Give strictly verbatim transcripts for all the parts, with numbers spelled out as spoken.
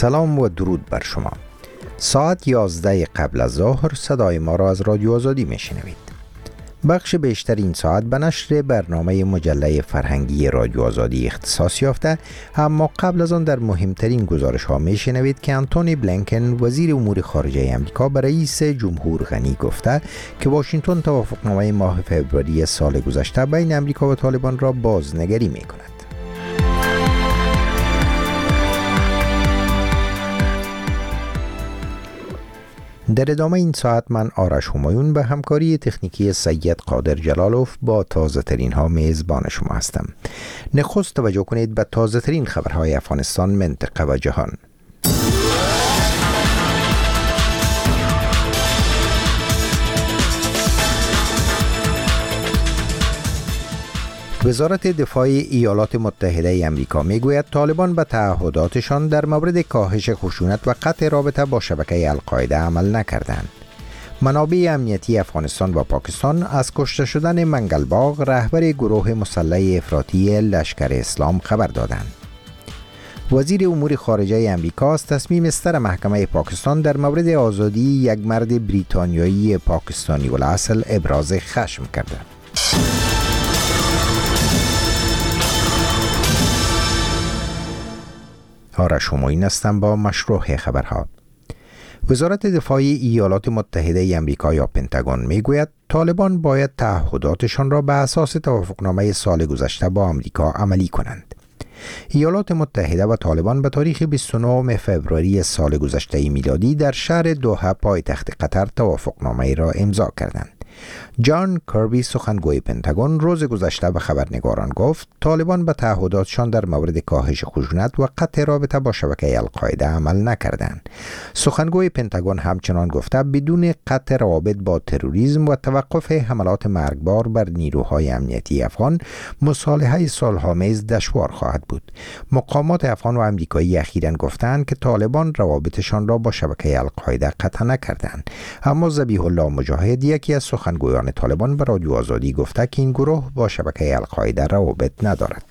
سلام و درود بر شما. ساعت یازده قبل از ظهر صدای ما را از رادیو آزادی میشنوید. بخش بیشتر این ساعت به نشر برنامه مجله فرهنگی رادیو آزادی اختصاص یافته، اما قبل از آن در مهمترین گزارش ها میشنوید که آنتونی بلینکن وزیر امور خارجه آمریکا به رئیس جمهور غنی گفته که واشنگتن توافقنامه ماه فوریه سال گذشته بین آمریکا و طالبان را بازنگری میکند. در ادامه این ساعت من آرش همایون به همکاری تکنیکی سید قادر جلالوف با تازه ترین ها میزبان شما هستم. نخست توجه کنید به تازه ترین خبرهای افغانستان، منطقه و جهان. وزارت دفاع ایالات متحده آمریکا میگوید طالبان به تعهداتشان در مورد کاهش خشونت و قطع رابطه با شبکه القاعده عمل نکردند. منابع امنیتی افغانستان و پاکستان از کشته شدن منگلباغ رهبر گروه مسلح افراطی لشکر اسلام خبر دادند. وزیر امور خارجه آمریکا از تصمیم ستر محکمه پاکستان در مورد آزادی یک مرد بریتانیایی پاکستانی الاصل ابراز خشم کرده. آرش همایون هستم با مشروع خبرها. وزارت دفاع ایالات متحده آمریکا یا پنتاگون میگوید طالبان باید تعهداتشان را به اساس توافقنامه سال گذشته با آمریکا عملی کنند. ایالات متحده و طالبان به تاریخ بیست و نهم فوریه سال گذشته میلادی در شهر دوحه پایتخت قطر توافقنامه را امضا کردند. جان کربی سخنگوی پنتاگون روز گذشته به خبرنگاران گفت طالبان به تعهداتشان در مورد کاهش خشونت و قطع رابطه با شبکه القاعده عمل نکردند. سخنگوی پنتاگون همچنان گفته بدون قطع روابط با تروریسم و توقف حملات مرگبار بر نیروهای امنیتی افغان مصالحه صلح‌آمیز دشوار خواهد بود. مقامات افغان و آمریکایی اخیراً گفتند که طالبان روابطشان را با شبکه القاعده قطع نکردند، اما ذبیح الله مجاهد یکی از سخنگویان طالبان به رادیو آزادی گفته که این گروه با شبکه القاعده روابط ندارد.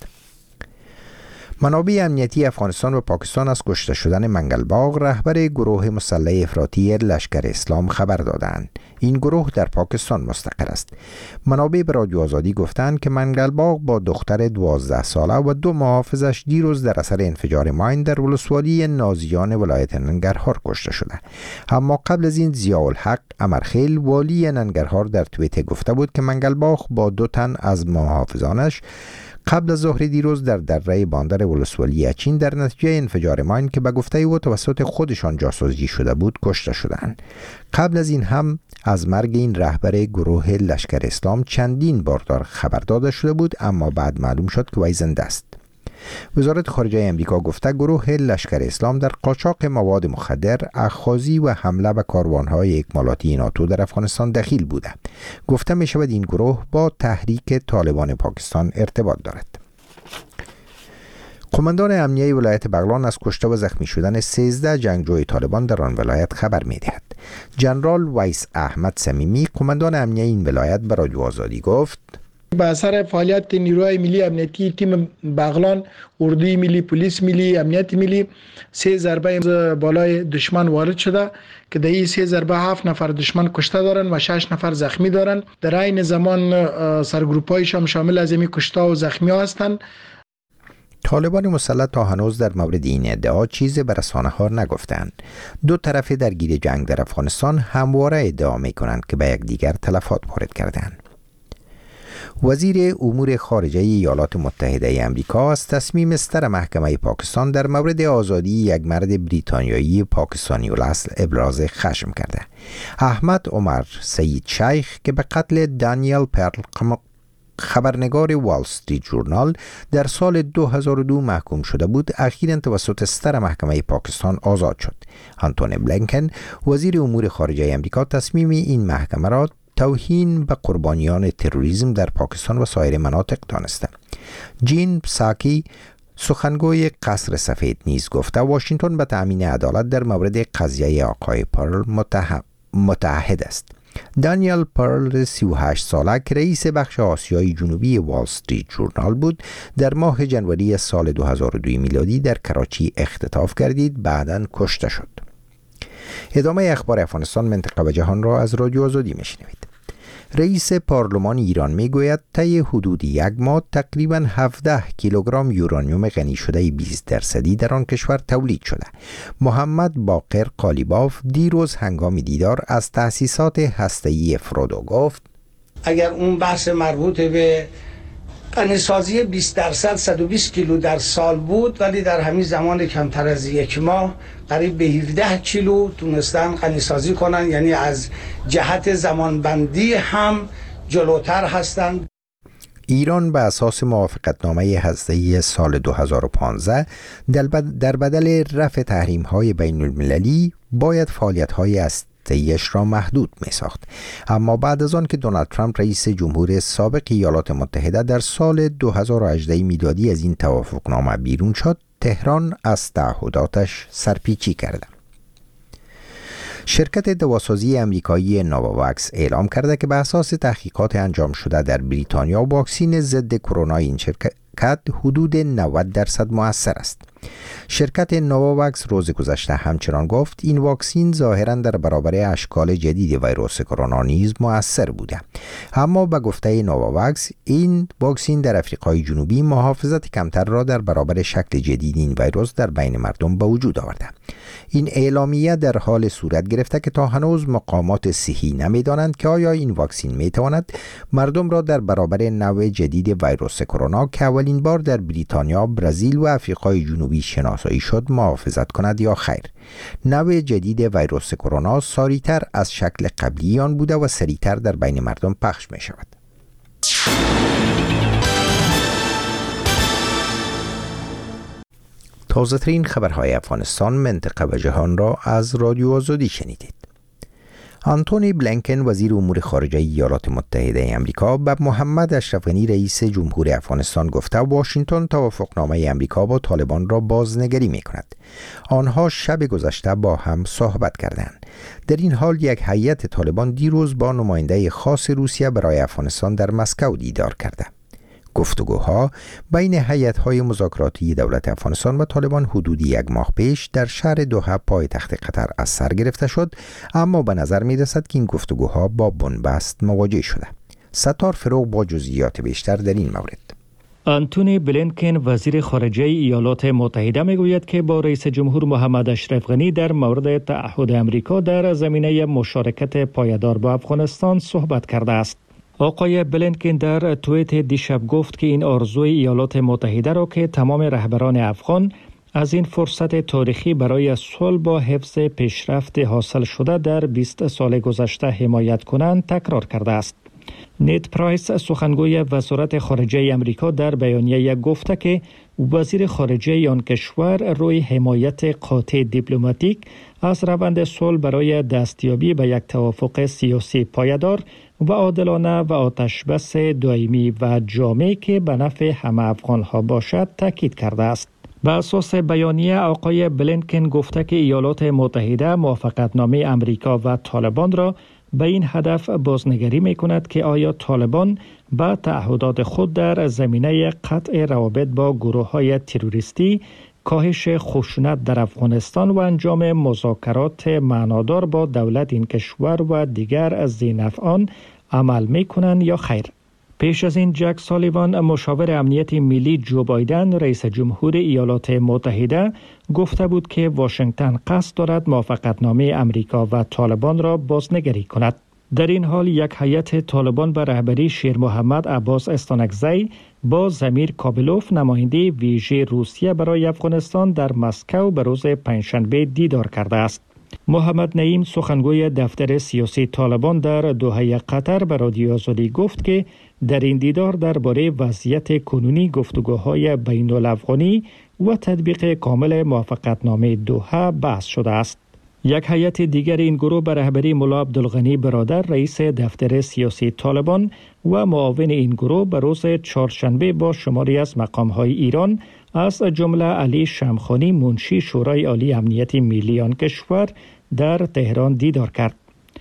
منابع امنیتی افغانستان و پاکستان از کشته شدن منگلباغ رهبر گروه مسلح افراطی لشکر اسلام خبر دادند. این گروه در پاکستان مستقر است. منابع به رادیو آزادی گفتند که منگلباغ با دختر دوازده ساله و دو محافظش دیروز در اثر انفجار ماین در ولسوالی نازیان ولایت ننگرهار کشته شده. اما قبل از این ضیاءالحق امرخیل والی ننگرهار در توییتر گفته بود که منگلباغ با دو تن از محافظانش قبل از ظهر دیروز در دره باندر ولسوالی اچین در نتیجه انفجار ماین که به گفته او توسط خودشان جاسوسی شده بود کشته شدند. قبل از این هم از مرگ این رهبر گروه لشکر اسلام چندین بار خبر داده شده بود، اما بعد معلوم شد که وی زنده است. وزارت خارجه آمریکا گفته گروه لشکر اسلام در قاچاق مواد مخدر، اخاذی و حمله به کاروانهای اکمالاتی ناتو در افغانستان دخیل بوده. گفته می شود این گروه با تحریک طالبان پاکستان ارتباط دارد. قماندان امنیه ولایت بغلان از کشته و زخمی شدن سیزده جنگجوی طالبان در آن ولایت خبر می دهد. جنرال ویس احمد صمیمی قماندان امنیه این ولایت به رادیو آزادی گفت به اثر فعالیت نیروهای ملی امنیتی تیم بغلان، اردوی ملی، پلیس ملی، امنیت ملی سه ضربه بالای دشمن وارد شده که در این سه ضربه هفت نفر دشمن کشته دارن و شش نفر زخمی دارن. در این زمان سرگروپایش هم شامل از این کشته و زخمی ها هستند. طالبان مسلح تا هنوز در مورد این ادعا چیزی به رسانه‌ها نگفتند. دو طرف درگیر جنگ در افغانستان همواره ادعا می‌کنند که به یکدیگر تلفات وارد کردند. وزیر امور خارجه ایالات متحده آمریکا از تصمیم ستر محکمه پاکستان در مورد آزادی یک مرد بریتانیایی پاکستانی الاصل ابراز خشم کرده. احمد عمر سید شیخ که به قتل دانیل پرل خبرنگار وال استریت ژورنال در سال دو هزار و دو محکوم شده بود، اخیراً توسط ستر محکمه پاکستان آزاد شد. آنتونی بلینکن وزیر امور خارجه آمریکا تصمیم این محکمه را توهین به قربانیان تروریسم در پاکستان و سایر مناطق دانسته. جین پساکی سخنگوی قصر سفید نیز گفته واشنگتن به تأمین عدالت در مورد قضیه آقای پرل متعهد است. دانیل پرل سی و هشت ساله که رئیس بخش آسیای جنوبی وال استریت جورنال بود در ماه جنوری سال دو هزار و دو میلادی در کراچی اختطاف گردید، بعداً کشته شد. ادامه اخبار افغانستان، منطقه و جهان را از رادیو آزادی میشنوید. رئیس پارلمان ایران میگوید طی حدود یک ماه تقریباً هفده کیلوگرم یورانیوم غنی شده بیست درصدی در آن کشور تولید شده. محمد باقر قالیباف دیروز هنگام دیدار از تأسیسات هسته‌ای فرودو گفت اگر اون بحث مربوط به غنیسازی بیست درصد صد و بیست کیلو در سال بود، ولی در همین زمان کمتر از یک ماه قریب به هفده کیلو تونستن غنیسازی کنن، یعنی از جهت زمانبندی هم جلوتر هستند. ایران به اساس موافقتنامه هسته‌ای سال دو هزار و پانزده در بدل رفع تحریم‌های بین المللی باید فعالیت‌های هسته‌ایش را محدود می‌ساخت. اما بعد از آن که دونالد ترامپ رئیس جمهور سابق ایالات متحده در سال دو هزار و هجده میلادی از این توافقنامه بیرون شد، تهران از تعهداتش سرپیچی کرده. شرکت دواسازی امریکایی نوواکس اعلام کرده که به اساس تحقیقات انجام شده در بریتانیا واکسن ضد کرونا این شرکت حدود نود درصد مؤثر است. شرکت نوواکس روز گذشته همچنان گفت این واکسن ظاهراً در برابر اشکال جدید ویروس کرونا نیز مؤثر بوده. اما به گفته نوواکس این واکسن در آفریقای جنوبی محافظت کمتر را در برابر شکل جدید این ویروس در بین مردم به وجود آورده. این اعلامیه در حال صورت گرفته که تا هنوز مقامات صحی نمی‌دانند که آیا این واکسن می‌تواند مردم را در برابر نوع جدید ویروس کرونا که اولین بار در بریتانیا، برزیل و آفریقای جنوبی شناسایی شد محافظت کند یا خیر. نوع جدید ویروس کرونا سریعتر از شکل قبلی آن بوده و سریعتر در بین مردم پخش می شود. تازه ترین خبرهای افغانستان، منطقه و جهان را از رادیو آزادی شنیدید. آنتونی بلینکن وزیر امور خارجه ایالات متحده آمریکا به محمد اشرف غنی رئیس جمهور افغانستان گفته واشنگتن توافقنامه آمریکا با طالبان را بازنگری می کند. آنها شب گذشته با هم صحبت کردند. در این حال یک هیئت طالبان دیروز با نماینده خاص روسیه برای افغانستان در مسکو دیدار کرده. گفتگوها بین هیئت‌های مذاکراتی دولت افغانستان و طالبان حدود یک ماه پیش در شهر دوحه پایتخت قطر از سر گرفته شد، اما به نظر می‌رسد که این گفتگوها با بنبست مواجه شده. ستار فروغ با جزئیات بیشتر در این مورد. آنتونی بلینکن وزیر خارجه ایالات متحده میگوید که با رئیس جمهور محمد اشرف غنی در مورد تعهد آمریکا در زمینه مشارکت پایدار با افغانستان صحبت کرده است. آقای بلینکن در توییت دیشب گفت که این آرزوی ایالات متحده را که تمام رهبران افغان از این فرصت تاریخی برای صلح با حفظ پیشرفت حاصل شده در بیست سال گذشته حمایت کنند تکرار کرده است. نیت پرایس سخنگوی وزارت خارجه آمریکا در بیانیه گفته که وزیر خارجه آن کشور روی حمایت قاطع دیپلماتیک از روند صلح برای دستیابی به یک توافق سیاسی پایدار و عادلانه و آتشبس دائمی و جامع که به نفع همه افغان‌ها باشد تاکید کرده است. به اساس بیانیه آقای بلینکن گفته که ایالات متحده موافقتنامه امریکا و طالبان را به این هدف بازنگری می کند که آیا طالبان به تعهدات خود در زمینه قطع روابط با گروه‌های تروریستی، کاهش خشونت در افغانستان و انجام مذاکرات معنادار با دولت این کشور و دیگر ذی‌نفعان عمل می کنند یا خیر. پیش از این جک سالیوان مشاور امنیت ملی جو بایدن رئیس جمهور ایالات متحده گفته بود که واشنگتن قصد دارد موافقتنامه امریکا و طالبان را بازنگری کند. در این حال یک هیئت طالبان به رهبری شیر محمد عباس استانکزی با زمیر کابلوف نماینده ویژه روسیه برای افغانستان در مسکو به روز پنجشنبه دیدار کرده است. محمد نعیم سخنگوی دفتر سیاسی طالبان در دوحه قطر به رادیو آزادی گفت که در این دیدار درباره وضعیت کنونی گفتگوهای بین الافغانی و تطبیق کامل موافقتنامه دوحه بحث شده است. یک هیئت دیگر این گروه به رهبری ملا عبدالغنی برادر رئیس دفتر سیاسی طالبان و معاون این گروه به روز چهارشنبه با شماری از مقام‌های ایران از جمله علی شمخانی منشی شورای عالی امنیت ملی آن کشور در تهران دیدار کرد.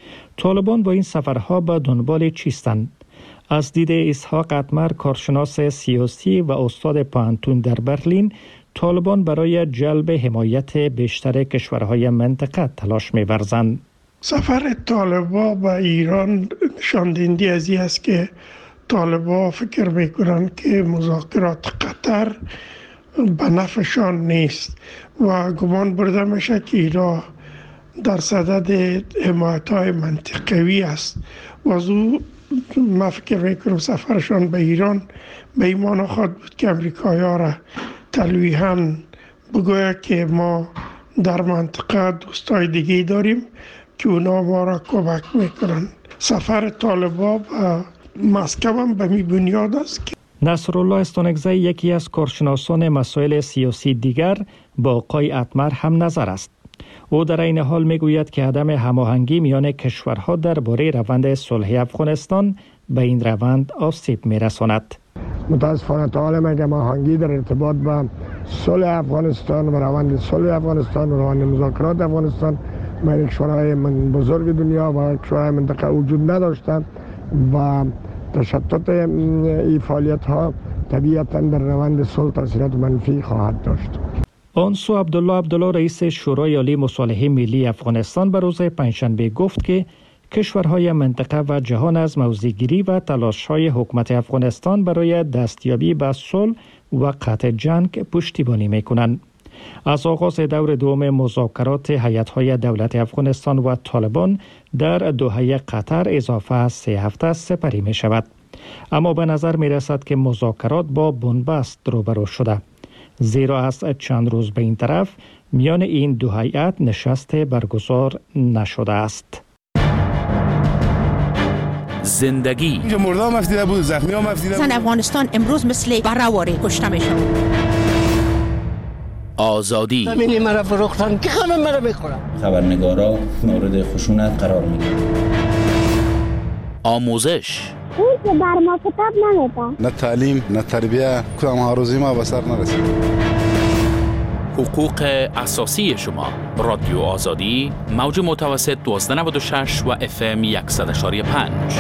طالبان با این سفرها به دنبال چیستند؟ از دید اسحاق اتمر، کارشناس سیاسی و استاد پانتون در برلین، طالبان برای جلب حمایت بیشتر کشورهای منطقه تلاش می‌ورزند. سفر طالبان به ایران نشان دهنده از این است که طالبان فکر میکنند که مذاکرات قطر به نفعشان نیست و گمان برده میشه که ایران در صدد حمایت‌های منطقوی است و از او من فکر میکنم سفرشان به ایران به این معنی خواهد بود که امریکایی‌ها را تلویحاً بگوید که ما در منطقه دوستای دیگه داریم که اونا ما را کمک میکنن. سفر طالبان به مسکو هم به می بنیاد است که نصرالله استانکزی، یکی از کارشناسان مسائل سیاسی دیگر، با آقای اتمر هم نظر است. او در این حال میگوید که عدم هماهنگی میان کشورها درباره روند صلح افغانستان به این روند آسیب میرساند. متاسفانه تا حالا مگه هماهنگی در ارتباط با صلح افغانستان و روند صلح افغانستان و روند مذاکرات افغانستان بین کشورهای من بزرگ دنیا و کشورهای منطقه وجود نداشتند و تشتت این فعالیت ها طبیعتا در روند صلح تاثیرات منفی خواهد داشت. آن سو عبدالله عبدالله، رئیس شورای عالی مصالحه ملی افغانستان، به روز پنجشنبه گفت که کشورهای منطقه و جهان از موضع‌گیری و تلاش‌های حکومت افغانستان برای دستیابی به صلح و قطع جنگ پشتیبانی می‌کنند. از آغاز دور دوم مذاکرات هیئت‌های دولت افغانستان و طالبان در دوحه قطر اضافه از سه هفته سپری می‌شود. اما به نظر می‌رسد که مذاکرات با بنبست روبرو شده، زیرا از چند روز به این طرف میان این دو هیئت نشست برگزار نشده است. زندگی مردم مفتیده بود، زخمی ها مفتیده بود. زن افغانستان امروز مثل برهواری کشته میشن. آزادی همینی مرا فروختن که همه مرا میخورن. خبرنگارا مورد خشونت قرار میگیرن. آموزش اون که بر ما کتاب نمیده. نه تعلیم نه تربیه، کدام هاروزی ما به سر نرسید. حقوق اساسی شما. رادیو آزادی، موج متوسط دوازده نود و شش و اف ام صد و پنج.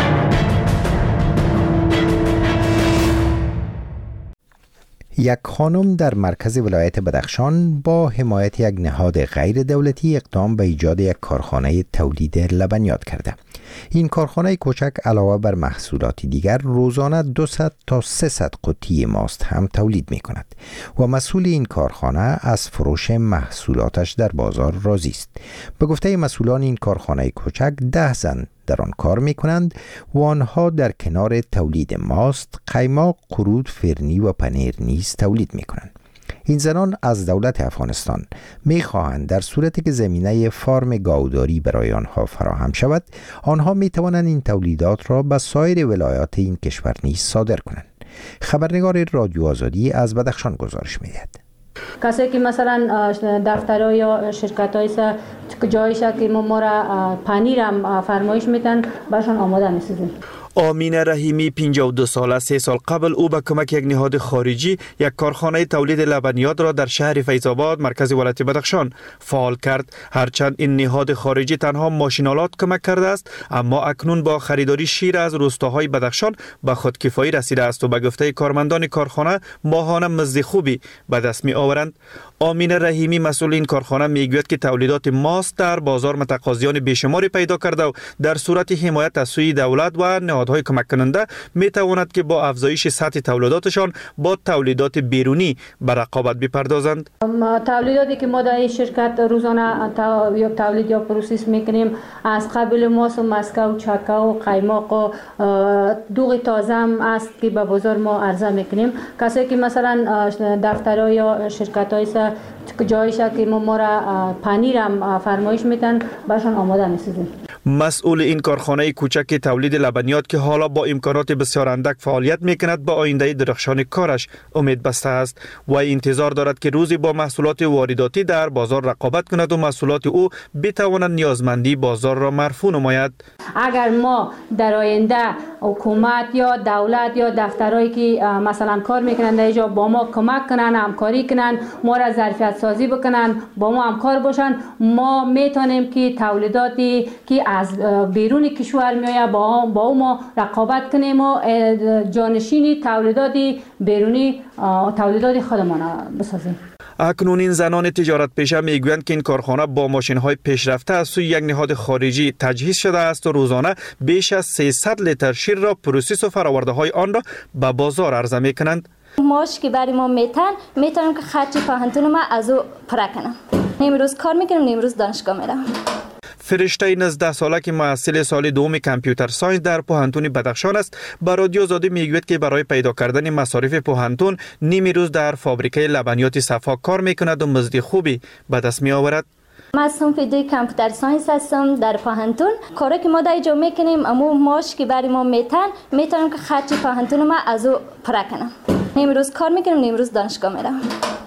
یک خانم در مرکز ولایت بدخشان با حمایت یک نهاد غیر دولتی اقدام به ایجاد یک کارخانه تولید لبنیات کرده. این کارخانه کوچک علاوه بر محصولات دیگر روزانه دویست تا سیصد قوطی ماست هم تولید می کند و مسئول این کارخانه از فروش محصولاتش در بازار راضی است. به گفته مسئولان این کارخانه کوچک ده زن در آن کار می کنند و آنها در کنار تولید ماست، قیماق، قرود، فرنی و پنیر نیز تولید می کنند. این زنان از دولت افغانستان می خواهند در صورتی که زمینه فارم گاوداری برای آنها فراهم شود، آنها می توانند این تولیدات را به سایر ولایات این کشور نیز صادر کنند. خبرنگار رادیو آزادی از بدخشان گزارش می دهد. کسایی که مثلا دفترها یا شرکت‌های جایش که ما را پنیر هم فرمایش میدن برشان آماده می‌سازیم. آمینه رحیمی پنجاه و دو ساله، سه سال قبل او به کمک یک نهاد خارجی یک کارخانه تولید لبنیات را در شهر فیض‌آباد مرکز ولایت بدخشان فعال کرد. هرچند این نهاد خارجی تنها ماشینالات کمک کرده است، اما اکنون با خریداری شیر از روستاهای بدخشان به خودکفایی رسیده است و به گفته کارمندان کارخانه ماهانه مزد خوبی به دست می آورند. آمینه رحیمی مسئول این کارخانه میگوید که تولیدات ماست در بازار متقاضیان بیشماری پیدا کرده و در صورت حمایت از سوی دولت و نهادهای کمک کننده می تواند که با افزایش سطح تولیداتشان با تولیدات بیرونی به رقابت بپردازند. تولیداتی که ما در این شرکت روزانه یا تولید یا پروسس میکنیم از قبل ماست و مسکو، چکه و قیماق و دوغ تازه هم است که به بازار ما عرضه میکنیم. کسایی که مثلا دفترها یا شرکت‌های جایش که ما را پنیر هم فرمایش میدن برشان آماده می‌سازیم. مسئول این کارخانه کوچک تولید لبنیات که حالا با امکانات بسیار اندک فعالیت میکند به آینده درخشان کارش امید بسته است و انتظار دارد که روزی با محصولات وارداتی در بازار رقابت کند و محصولات او بتواند نیازمندی بازار را مرفوع نماید. اگر ما در آینده حکومت یا دولت یا دفترهایی که مثلا کار میکنن در اینجا با ما کمک کنن، همکاری کنن، ما را ظرفیت سازی بکنن، با ما همکار باشن، ما میتونیم که تولیداتی که از بیرون کشور میآید با با ما رقابت کنیم و جانشینی تولیداتی بیرونی تولیدات خودمان بسازیم. اکنون این زنان تجارت پیشه میگویند که این کارخانه با ماشین‌های پیشرفته از سوی یک نهاد خارجی تجهیز شده است و روزانه بیش از سیصد لیتر شیر را پروسس و فرآورده‌های آن را به بازار عرضه می‌کنند. ماش که برای ما میتن میتونم که خرچی پاهنتون ما از او پره کنم. امروز کار میکنم، امروز دانشگاه میرم. فرشته نوزده ساله که محصل سال دوم کامپیوتر ساینس در پوهنتون بدخشان است، به رادیو آزادی میگوید که برای پیدا کردن مصارف پوهنتون نیمی روز در فابریکه لبنیات صفا کار میکند و مزد خوبی به دست می آورد. من صنف دوی کامپیوتر ساینس هستم در پوهنتون. کاری که ما در اینجا میکنیم اما ماش که برای ما میتن میتونم که خرچی پوهنتون ما از او پره کنم. امروز کار میکنم، امروز دانشگاه میرم.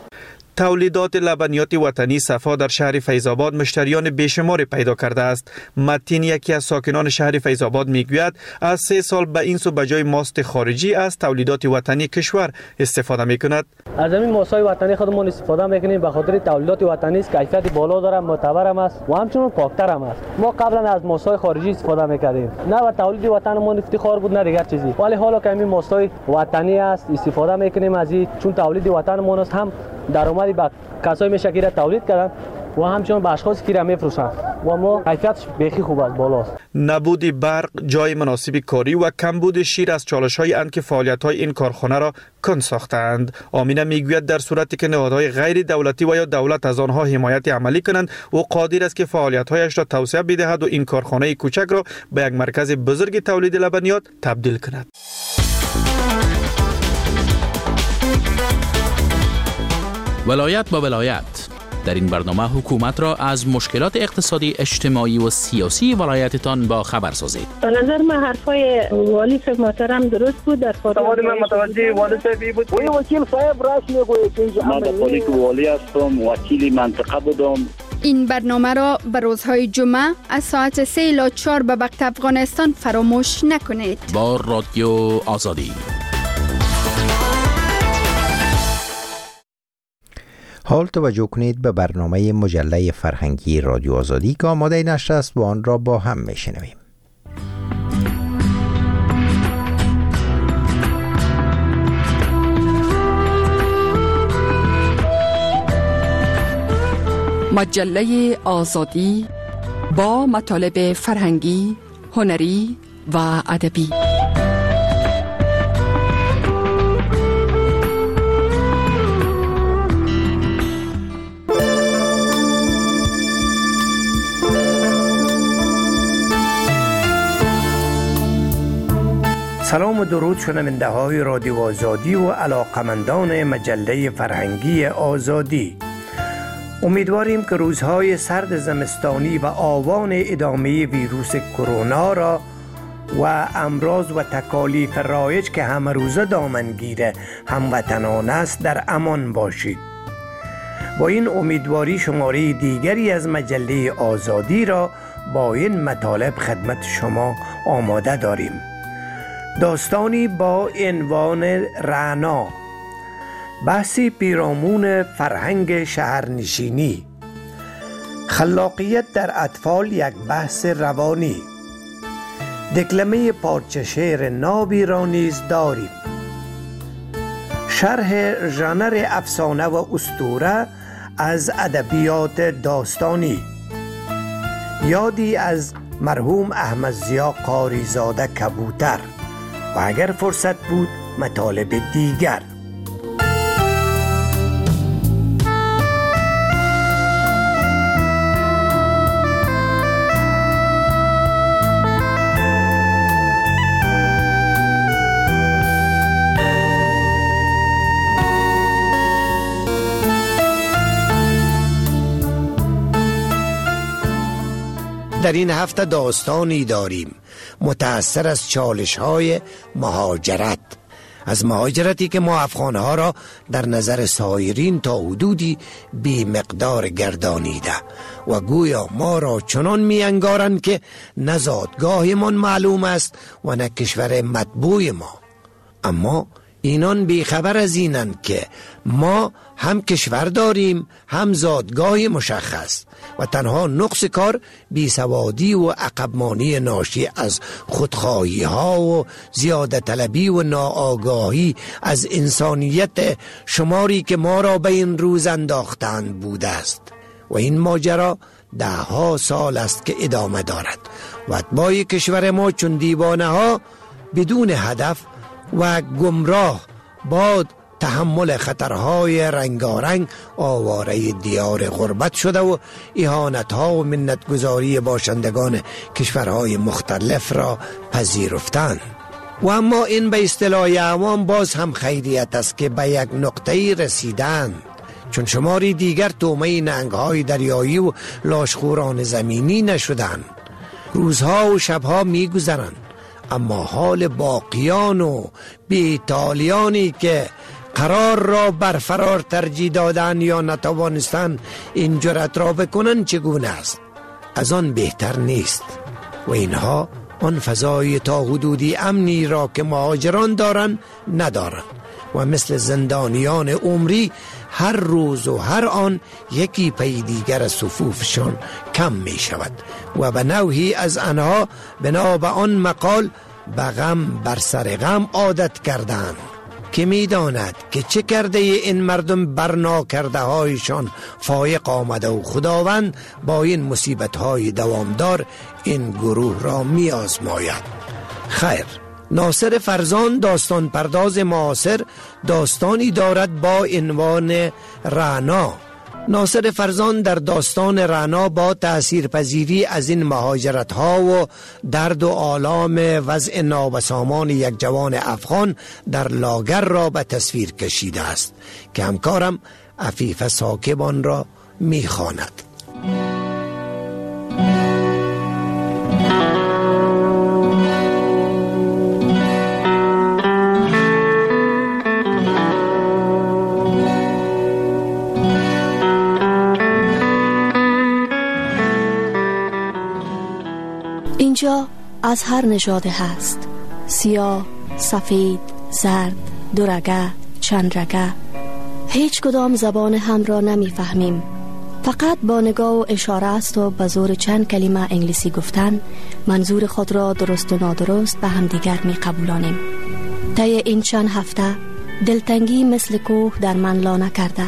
تولیدات لبنیات وطنی صفا در شهر فیض‌آباد مشتریان بیشماری پیدا کرده است. متین یکی از ساکنان شهر فیض‌آباد میگوید از سه سال به این سو بجای ماست خارجی از تولیدات وطنی کشور استفاده میکند. از همین ماست‌های وطنی خودمون استفاده میکنیم به خاطر تولیدات وطنی است، کیفیت بالا داره، معتبر هم است و همچنین پاکتر هم است. ما قبلا از ماست‌های خارجی استفاده میکردیم، نه و تولید وطنمون افتخار بود نه دیگر چیزی، ولی حالا که همین ماست‌های وطنی است استفاده میکنیم از این، چون تولید وطنمون است، هم درآمدی به کسایی میشه که تولید کردن و همچنین به اشخاصی که را میفروشن و ما کیفیتش بیخی خوب است، بالاست. نبود برق، جای مناسب کاری و کمبود شیر از چالش‌های اند که فعالیت‌های این کارخانه را کند ساختند. آمینه میگوید در صورتی که نهادهای غیر دولتی و یا دولت از آنها حمایت عملی کنند او قادر است که فعالیت‌هایش را توسعه بدهد و این کارخانه کوچک را به یک مرکز بزرگ تولید لبنیات تبدیل کند. ولایت با ولایت در این برنامه حکومت را از مشکلات اقتصادی، اجتماعی و سیاسی ولایتتان با خبر سازید. به نظر من حرفای والی صاحب محترم درست بود. در سوال من متوجه والی صاحب بود. وی وکیل صاحب راست میگوید که اینجا من وکیل والی هستم، وکیل منطقه بودم. این برنامه را به روزهای جمعه از ساعت سه الی چهار به وقت افغانستان فراموش نکنید. با رادیو آزادی. حال توجه کنید به برنامه مجله فرهنگی رادیو آزادی که آماده نشر است و آن را با هم میشنویم. مجله آزادی با مطالب فرهنگی، هنری و ادبی. سلام و درود شنونده های رادیو آزادی و علاقمندان مجله فرهنگی آزادی. امیدواریم که روزهای سرد زمستانی و آوان ادامه ویروس کرونا را و امراض و تکالیف رایج که همه روزه دامنگیر هموطنان است در امان باشید. با این امیدواری شماره دیگری از مجله آزادی را با این مطالب خدمت شما آماده داریم. داستانی با عنوان رعنا، بحثی پیرامون فرهنگ شهرنشینی، خلاقیت در اطفال یک بحث روانی، دکلمه پارچه شعر نابی را نیز داریم، شرح ژانر افسانه و اسطوره از ادبیات داستانی، یادی از مرحوم احمد ضیا قاریزاده کبوتر و اگر فرصت بود مطالب دیگر. در این هفته داستانی داریم متأثر از چالش‌های مهاجرت. از مهاجرتی که ما افغانها را در نظر سایرین تا حدودی بی مقدار گردانیده و گویا ما را چنان می انگارند که نه زادگاهمان معلوم است و نه کشور مطبوع ما. اما اینان بیخبر از اینند که ما هم کشور داریم هم زادگاه مشخص و تنها نقص کار بیسوادی و عقبمانی ناشی از خودخواهی ها و زیاده طلبی و ناآگاهی از انسانیت شماری که ما را به این روز انداختند بوده است و این ماجرا ده ها سال است که ادامه دارد و اتباع کشور ما چون دیوانه ها بدون هدف و گمراه با تحمل خطرهای رنگارنگ آواره دیار غربت شده و اهانتها و منتگذاری باشندگان کشورهای مختلف را پذیرفتند. و اما این به اصطلاح عوام باز هم خیریت است که به یک نقطه‌ای رسیدند، چون شماری دیگر طعمه نهنگ‌های دریایی و لاشخوران زمینی نشدند. روزها و شبها می گذرند، اما حال باقیان و بیتالیانی که قرار را برفرار ترجیح دادن یا نتوانستند این جرأت را بکنن چگونه است؟ از آن بهتر نیست و اینها آن فضای تا حدودی امنی را که مهاجران دارند ندارند و مثل زندانیان عمری هر روز و هر آن یکی پی دیگر از صفوفشان کم می شود و به نوعی از آنها بنا به آن مقال به غم بر سر غم عادت کردند که می داند که چه کرده این مردم برنا کرده هایشان فایق آمده و خداوند با این مصیبت های دوامدار این گروه را می آزماید. خیر، ناصر فرزان داستان پرداز معاصر داستانی دارد با عنوان رعنا. ناصر فرزان در داستان رعنا با تأثیرپذیری از این مهاجرت ها و درد و آلام وضع نابسامان یک جوان افغان در لاگر را به تصویر کشیده است که همکارم عفیف ساکبان را می خواند. اینجا از هر نژادی هست، سیاه، سفید، زرد، دورگه، چندرگه. هیچ کدام زبان هم را نمی فهمیم. فقط با نگاه و اشاره است و به زور چند کلمه انگلیسی گفتن منظور خود را درست و نادرست به هم دیگر می قبولانیم. طی این چند هفته دلتنگی مثل کوه در من لانه کرده.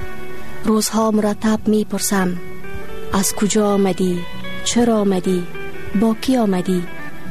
روزها مرتب می پرسم از کجا آمدی؟ چرا آمدی؟ با کی آمدی؟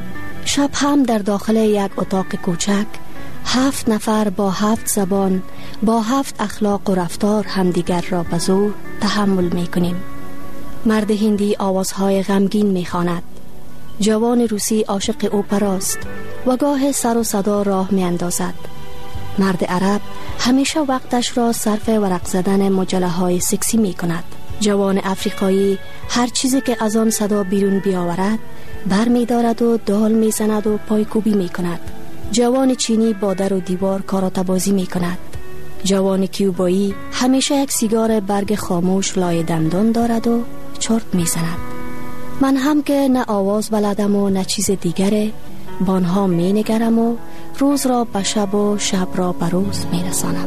شب هم در داخل یک اتاق کوچک هفت نفر با هفت زبان با هفت اخلاق و رفتار همدیگر را به زور تحمل می کنیم. مرد هندی آوازهای غمگین می خواند. جوان روسی عاشق اوپراست و گاه سر و صدا راه می اندازد. مرد عرب همیشه وقتش را صرف ورق زدن مجله های سکسی می کند. جوان افریقایی هر چیزی که از آن صدا بیرون بیاورد بر می دارد و دال می زند و پایکوبی می کند. جوان چینی با در و دیوار کاراته بازی می کند. جوان کیوبایی همیشه یک سیگار برگ خاموش لای دندان دارد و چرت می زند. من هم که نه آواز بلدم و نه چیز دیگره، بانها می نگرم و روز را به شب و شب را به روز می رسانم.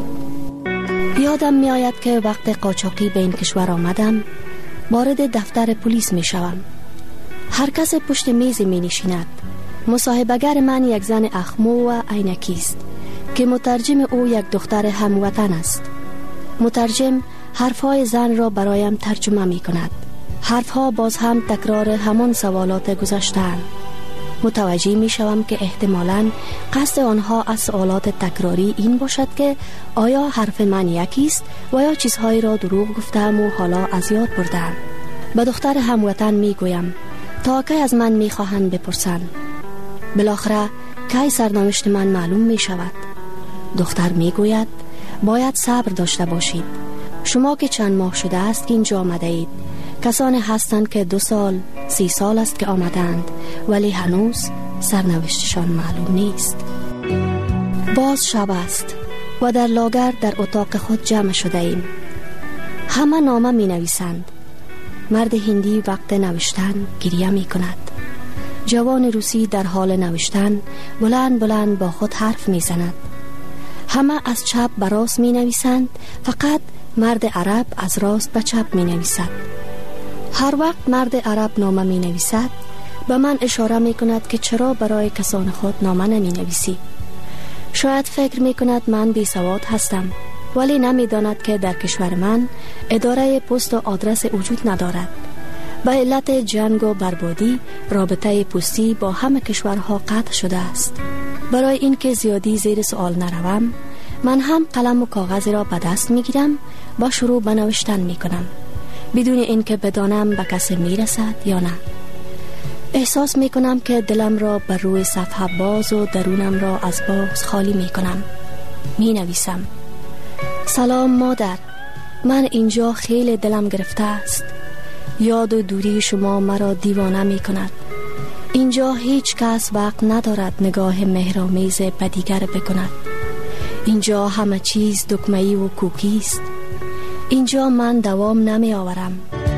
یادم می آید که وقت قاچاقی به این کشور آمدم وارد دفتر پلیس می شوم. هر کس پشت میز می نشیند. مصاحبه‌گر من یک زن اخمو و عینکی است که مترجم او یک دختر هموطن است. مترجم حرفهای زن را برایم ترجمه می کند. حرفها باز هم تکرار همان سوالات گذشته‌اند. متوجه می شوم که احتمالاً قصد آنها از سوالات تکراری این باشد که آیا حرف من یکی است و یا چیزهایی را دروغ گفتم و حالا از یاد بردم. به دختر هموطن می گویم تا کی از من می خواهند بپرسند. بالاخره کی سرنوشت من معلوم می شود. دختر می گوید باید صبر داشته باشید. شما که چند ماه شده است که اینجا آمده اید، کسانی هستند که دو سال سی سال است که آمدند ولی هنوز سرنوشتشان معلوم نیست. باز شب است و در لاگر در اتاق خود جمع شده ایم. همه نامه می نویسند. مرد هندی وقت نوشتن گریه می کند. جوان روسی در حال نوشتن بلند بلند با خود حرف می زند. همه از چپ به راست می نویسند، فقط مرد عرب از راست به چپ می نویسد. هر وقت مرد عرب نامه می نویسد به من اشاره می کند که چرا برای کسان خود نامه نمی نویسی. شاید فکر می کند من بی سواد هستم، ولی نمی داند که در کشور من اداره پست و آدرس وجود ندارد. به علت جنگ و بربادی رابطه پستی با همه کشورها قطع شده است. برای اینکه زیادی زیر سوال نروم، من هم قلم و کاغذ را به دست می گیرم و شروع به نوشتن می کنم، بدون اینکه بدانم به کسی می رسد یا نه. احساس می کنم که دلم را بر روی صفحه باز و درونم را از باز خالی می کنم. می نویسم: سلام مادر، من اینجا خیلی دلم گرفته است. یاد و دوری شما مرا دیوانه می کند. اینجا هیچ کس وقت ندارد نگاه مهرآمیز به دیگر بکند. اینجا همه چیز دکمه‌ای و کوکی است. اینجا من دوام نمی آورم.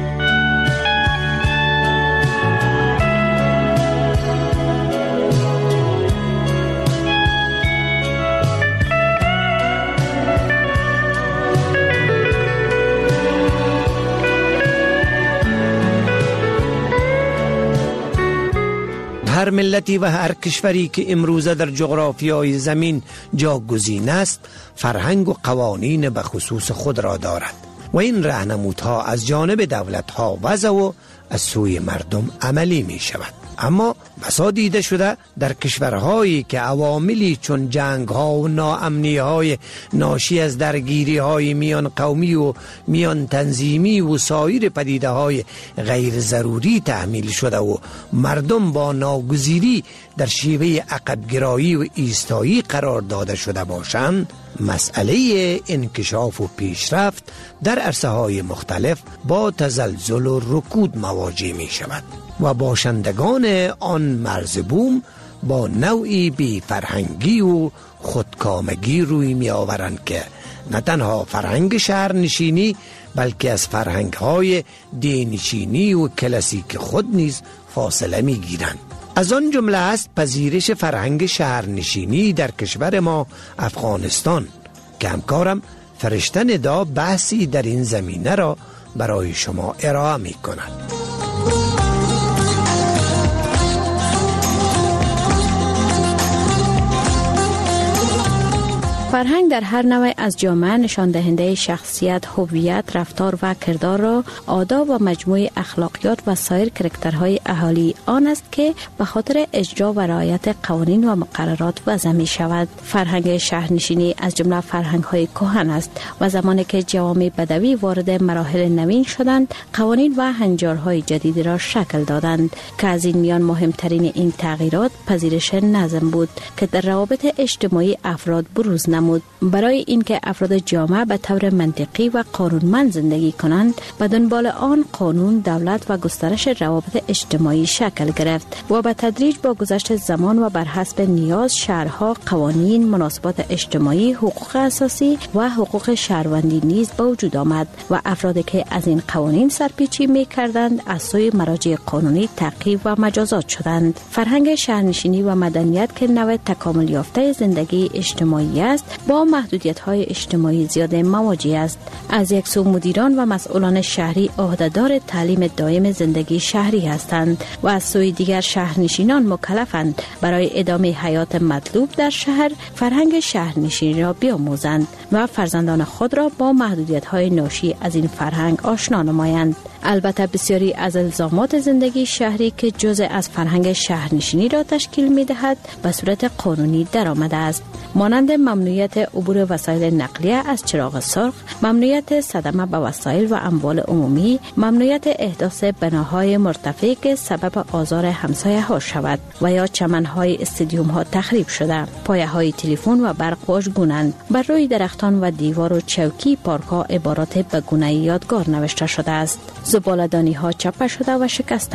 هر ملتی و هر کشوری که امروزه در جغرافیای زمین جاگزین است، فرهنگ و قوانین به خصوص خود را دارد و این راهنمودها از جانب دولت‌ها وضع و از سوی مردم عملی می شود. اما بسا دیده شده در کشورهایی که عواملی چون جنگ ها و ناامنی های ناشی از درگیری های میان قومی و میان تنظیمی و سایر پدیده های غیر ضروری تحمیل شده و مردم با ناگزیری در شیوه عقبگرایی و ایستایی قرار داده شده باشند، مسئله انکشاف و پیشرفت در عرصه های مختلف با تزلزل و رکود مواجه می شود و باشندگان آن مرز بوم با نوعی بی فرهنگی و خودکامگی روی می آورند که نه تنها فرهنگ شهرنشینی بلکه از فرهنگ های دینشینی و کلاسیک خود نیز فاصله می گیرند. از آن جمله است پذیرش فرهنگ شهرنشینی در کشور ما افغانستان که همکارم فرشته ندا بحثی در این زمینه را برای شما ارائه می کند. فرهنگ در هر نوع از جامعه نشان دهنده شخصیت، هویت، رفتار و کردار را، آداب و مجموعه اخلاقیات و سایر کرکترهای اهالی آن است که به خاطر اجرا و رعایت قوانین و مقررات وضع می شود. فرهنگ شهرنشینی از جمله فرهنگ‌های کهن است و زمانی که جوامع بدوی وارد مراحل نوین شدند، قوانین و هنجارهای جدید را شکل دادند که از این میان مهمترین این تغییرات پذیرش نظم بود که در روابط اجتماعی افراد بروز نمود. برای اینکه افراد جامعه به طور منطقی و قانونمند زندگی کنند، به دنبال آن قانون، دولت و گسترش روابط اجتماعی شکل گرفت و به تدریج با گذشت زمان و بر حسب نیاز شهرها قوانین، مناسبات اجتماعی، حقوق اساسی و حقوق شهروندی نیز به وجود آمد و افرادی که از این قوانین سرپیچی می کردند از سوی مراجع قانونی تعقیب و مجازات شدند. فرهنگ شهرنشینی و مدنیت که نوع تکامل یافته زندگی اجتماعی است، با محدودیت‌های اجتماعی زیاد مواجه است. از یک سو مدیران و مسئولان شهری عهدهدار تعلیم دائم زندگی شهری هستند و از سوی دیگر شهرنشینان مکلفند برای ادامه حیات مطلوب در شهر فرهنگ شهرنشینی را بیاموزند و فرزندان خود را با محدودیت‌های ناشی از این فرهنگ آشنا نمایند. البته بسیاری از الزامات زندگی شهری که جزء از فرهنگ شهرنشینی را تشکیل می‌دهد به صورت قانونی درآمده است، مانند ممنوعیت عبور وسایل نقلیه از چراغ سرخ، ممنوعیت صدمه به وسایل و اموال عمومی، ممنوعیت احداث بناهای مرتفع که سبب آزار همسایه‌ها شود و یا چمن‌های استادیوم‌ها تخریب شده، پایه‌های تلفن و برق واژگونند، بر روی درختان و دیوار و چوکی پارک‌ها عبارات به گونه یادگار نوشته شده است. زباله‌دانی‌ها چپه شده و شکستند.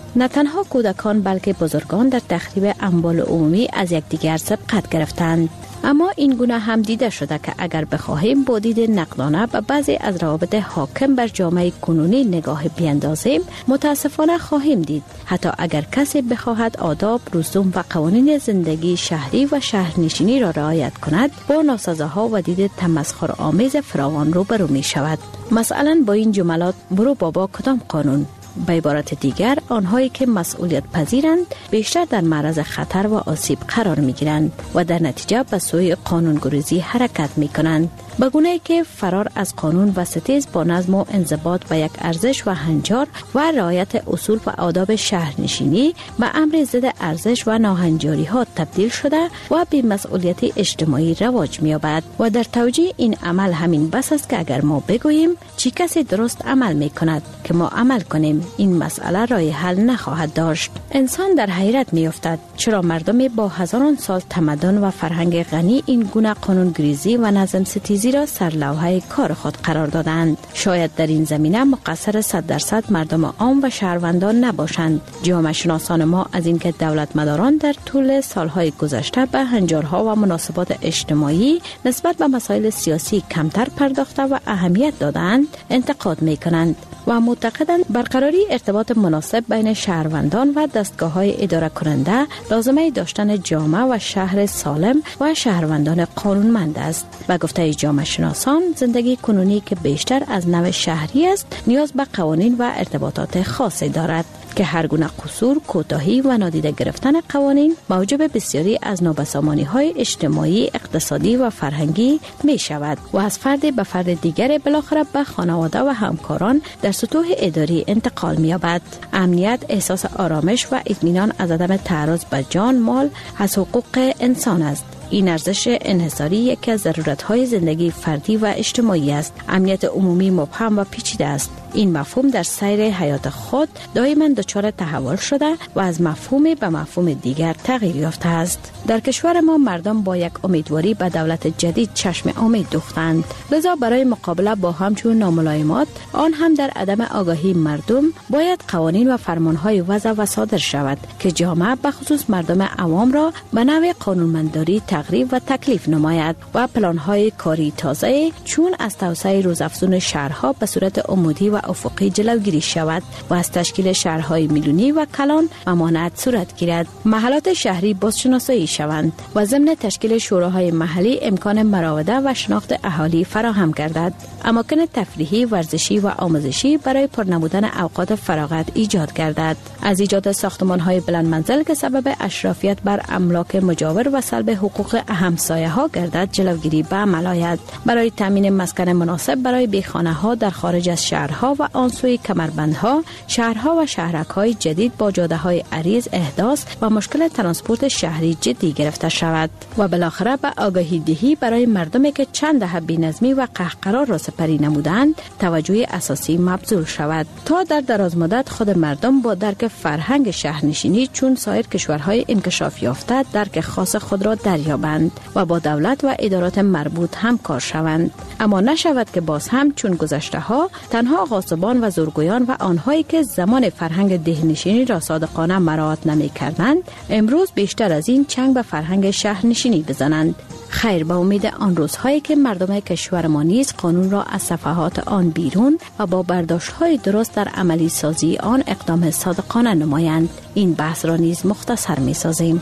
نه تنها کودکان بلکه بزرگان در تخریب اموال عمومی از یکدیگر سبقت گرفتند. اما این گونه هم دیده شده که اگر بخواهیم با دید نقدانه به بعضی از روابط حاکم بر جامعه کنونی نگاه بیندازیم، متاسفانه خواهیم دید حتی اگر کسی بخواهد آداب، رسوم و قوانین زندگی شهری و شهرنشینی را رعایت کند، با ناسزاها و دید تمسخرآمیز فراوان روبرو می شود. مثلا با این جملات: برو بابا کدام قانون؟ به عبارت دیگر، آنهایی که مسئولیت پذیرند بیشتر در معرض خطر و آسیب قرار می گیرند و در نتیجه به سوی قانونگریزی حرکت می کنند، به گونه‌ای که فرار از قانون و ستیز با نظم و انضباط به یک ارزش و هنجار و رعایت اصول و آداب شهرنشینی به امر ضد ارزش و ناهنجاری ها تبدیل شده و بی مسئولیتی اجتماعی رواج می یابد. و در توجیه این عمل همین بس است که اگر ما بگوییم چی کسی درست عمل می کند که ما عمل کنیم، این مسئله راه حل نخواهد داشت. انسان در حیرت می افتد چرا مردم با هزاران سال تمدن و فرهنگ غنی این گونه قانونگریزی و نظم ستیزی را سرلوحه کار خود قرار دادند. شاید در این زمینه مقصر صد درصد مردم عام و شهروندان نباشند. جامعه شناسان ما از اینکه دولت مداران در طول سالهای گذشته به هنجارها و مناسبات اجتماعی نسبت به مسائل سیاسی کمتر پرداخته و اهمیت دادند انتقاد می کنند و معتقدند برقراری ارتباط مناسب بین شهروندان و دستگاه‌های اداره کننده لازمه داشتن جامعه و شهر سالم و شهروندان قانونمند است. و گفته جامعه شناسان، زندگی کنونی که بیشتر از نوع شهری است نیاز به قوانین و ارتباطات خاصی دارد که هر گونه قصور، کوتاهی و نادیده گرفتن قوانین موجب بسیاری از نابسامانی‌های اجتماعی، اقتصادی و فرهنگی می شود و از فرد به فرد دیگر بالاخره به خانواده و همکاران در سطوح اداری انتقال می یابد. امنیت، احساس آرامش و اطمینان از عدم تعرض به جان، مال از حقوق انسان است. این ارزش انحصاری یکی از ضرورت‌های زندگی فردی و اجتماعی است. امنیت عمومی مبهم و پیچیده است. این مفهوم در سیر حیات خود دائما دچار تحول شده و از مفهومی به مفهوم دیگر تغییر یافته است. در کشور ما مردم با یک امیدواری به دولت جدید چشم امید دوختند. لذا برای مقابله با همچون ناملایمات، آن هم در عدم آگاهی مردم، باید قوانین و فرمان‌های وضع و صادر شود که جامعه به خصوص مردم عوام را به نوع قانونمنداری تقریب و تکلیف نماید و پلان‌های کاری تازه چون از توسعه روزافزون شهرها به صورت عمودی و افقی جلوگیری شود و از تشکیل شهرهای میلیونی و کلان ممانعت صورت گیرد. محلات شهری بازشناسایی شوند و ضمن تشکیل شوراهای محلی امکان مراوده و شناخت اهالی فراهم گردد. اماکن تفریحی، ورزشی و آموزشی برای پرنمودن اوقات فراغت ایجاد گردد. از ایجاد ساختمان‌های بلند منزل که سبب اشرافیت بر املاک مجاور و سلب حقوق همسایه‌ها گردد جلوگیری به عمل آید. برای تامین مسکن مناسب برای بیخانه‌ها در خارج از شهرها و آن سوی کمربندها، شهرها و شهرک‌های جدید با جاده‌های عریض احداث و مشکل ترانسپورت شهری جدی گرفته شود و بالاخره به آگاهی دهی برای مردمی که چند دهه بی‌نظمی و قهقرا را سپری نمودند توجه اساسی مبذول شود تا در دراز مدت خود مردم با درک فرهنگ شهرنشینی چون سایر کشورهای انکشاف یافته درک خاص خود را دریابند و با دولت و ادارات مربوط همکار شوند. اما نشود که باز هم چون گذشته ها تنها غاصبان و زورگویان و آنهایی که زمان فرهنگ دهنشینی را صادقانه مراعات نمی کردند امروز بیشتر از این چنگ به فرهنگ شهرنشینی بزنند. خیر، به امید آن روزهایی که مردم کشور ما نیز قانون را از صفحات آن بیرون و با برداشت‌های درست در عملی سازی آن اقدام صادقانه نمایند. این بحث را نیز مختصر می سازیم.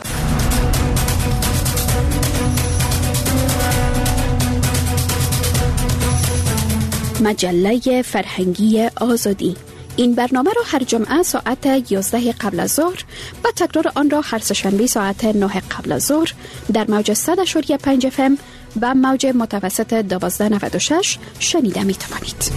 مجله فرهنگی آزادی. این برنامه را هر جمعه ساعت یازده قبل از ظهر و تکرار آن را هر سه‌شنبه ساعت نه قبل از ظهر در موج صد و پنج اف ام و موج متوسط دوازده نود و شش شنیده می توانید.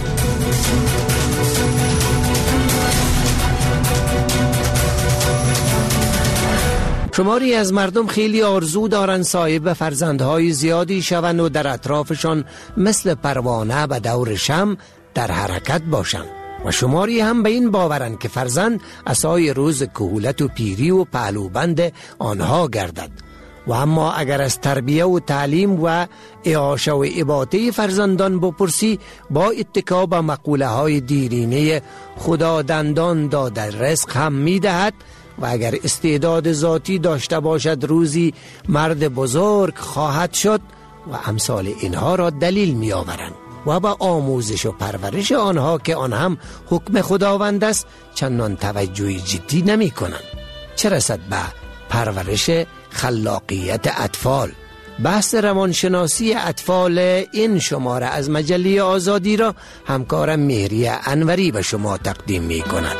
شماری از مردم خیلی آرزو دارند صاحب فرزندهای زیادی شوند و در اطرافشان مثل پروانه به دور شمع در حرکت باشند و شماری هم به این باورند که فرزند عصای روز کهولت و پیری و پهلوبند آنها گردد و اما اگر از تربیه و تعلیم و اعاشه و اباطه فرزندان بپرسی، با اتکا به مقوله های دیرینه خدا دندان داده رزق هم می دهد و اگر استعداد ذاتی داشته باشد روزی مرد بزرگ خواهد شد و امثال اینها را دلیل می آورند و با آموزش و پرورش آنها که آن هم حکم خداوند است چندان توجه جدی نمی کنند، چه رسد به پرورش خلاقیت اطفال. بحث روانشناسی اطفال این شماره از مجله آزادی را همکارم مهریه انوری به شما تقدیم می کند.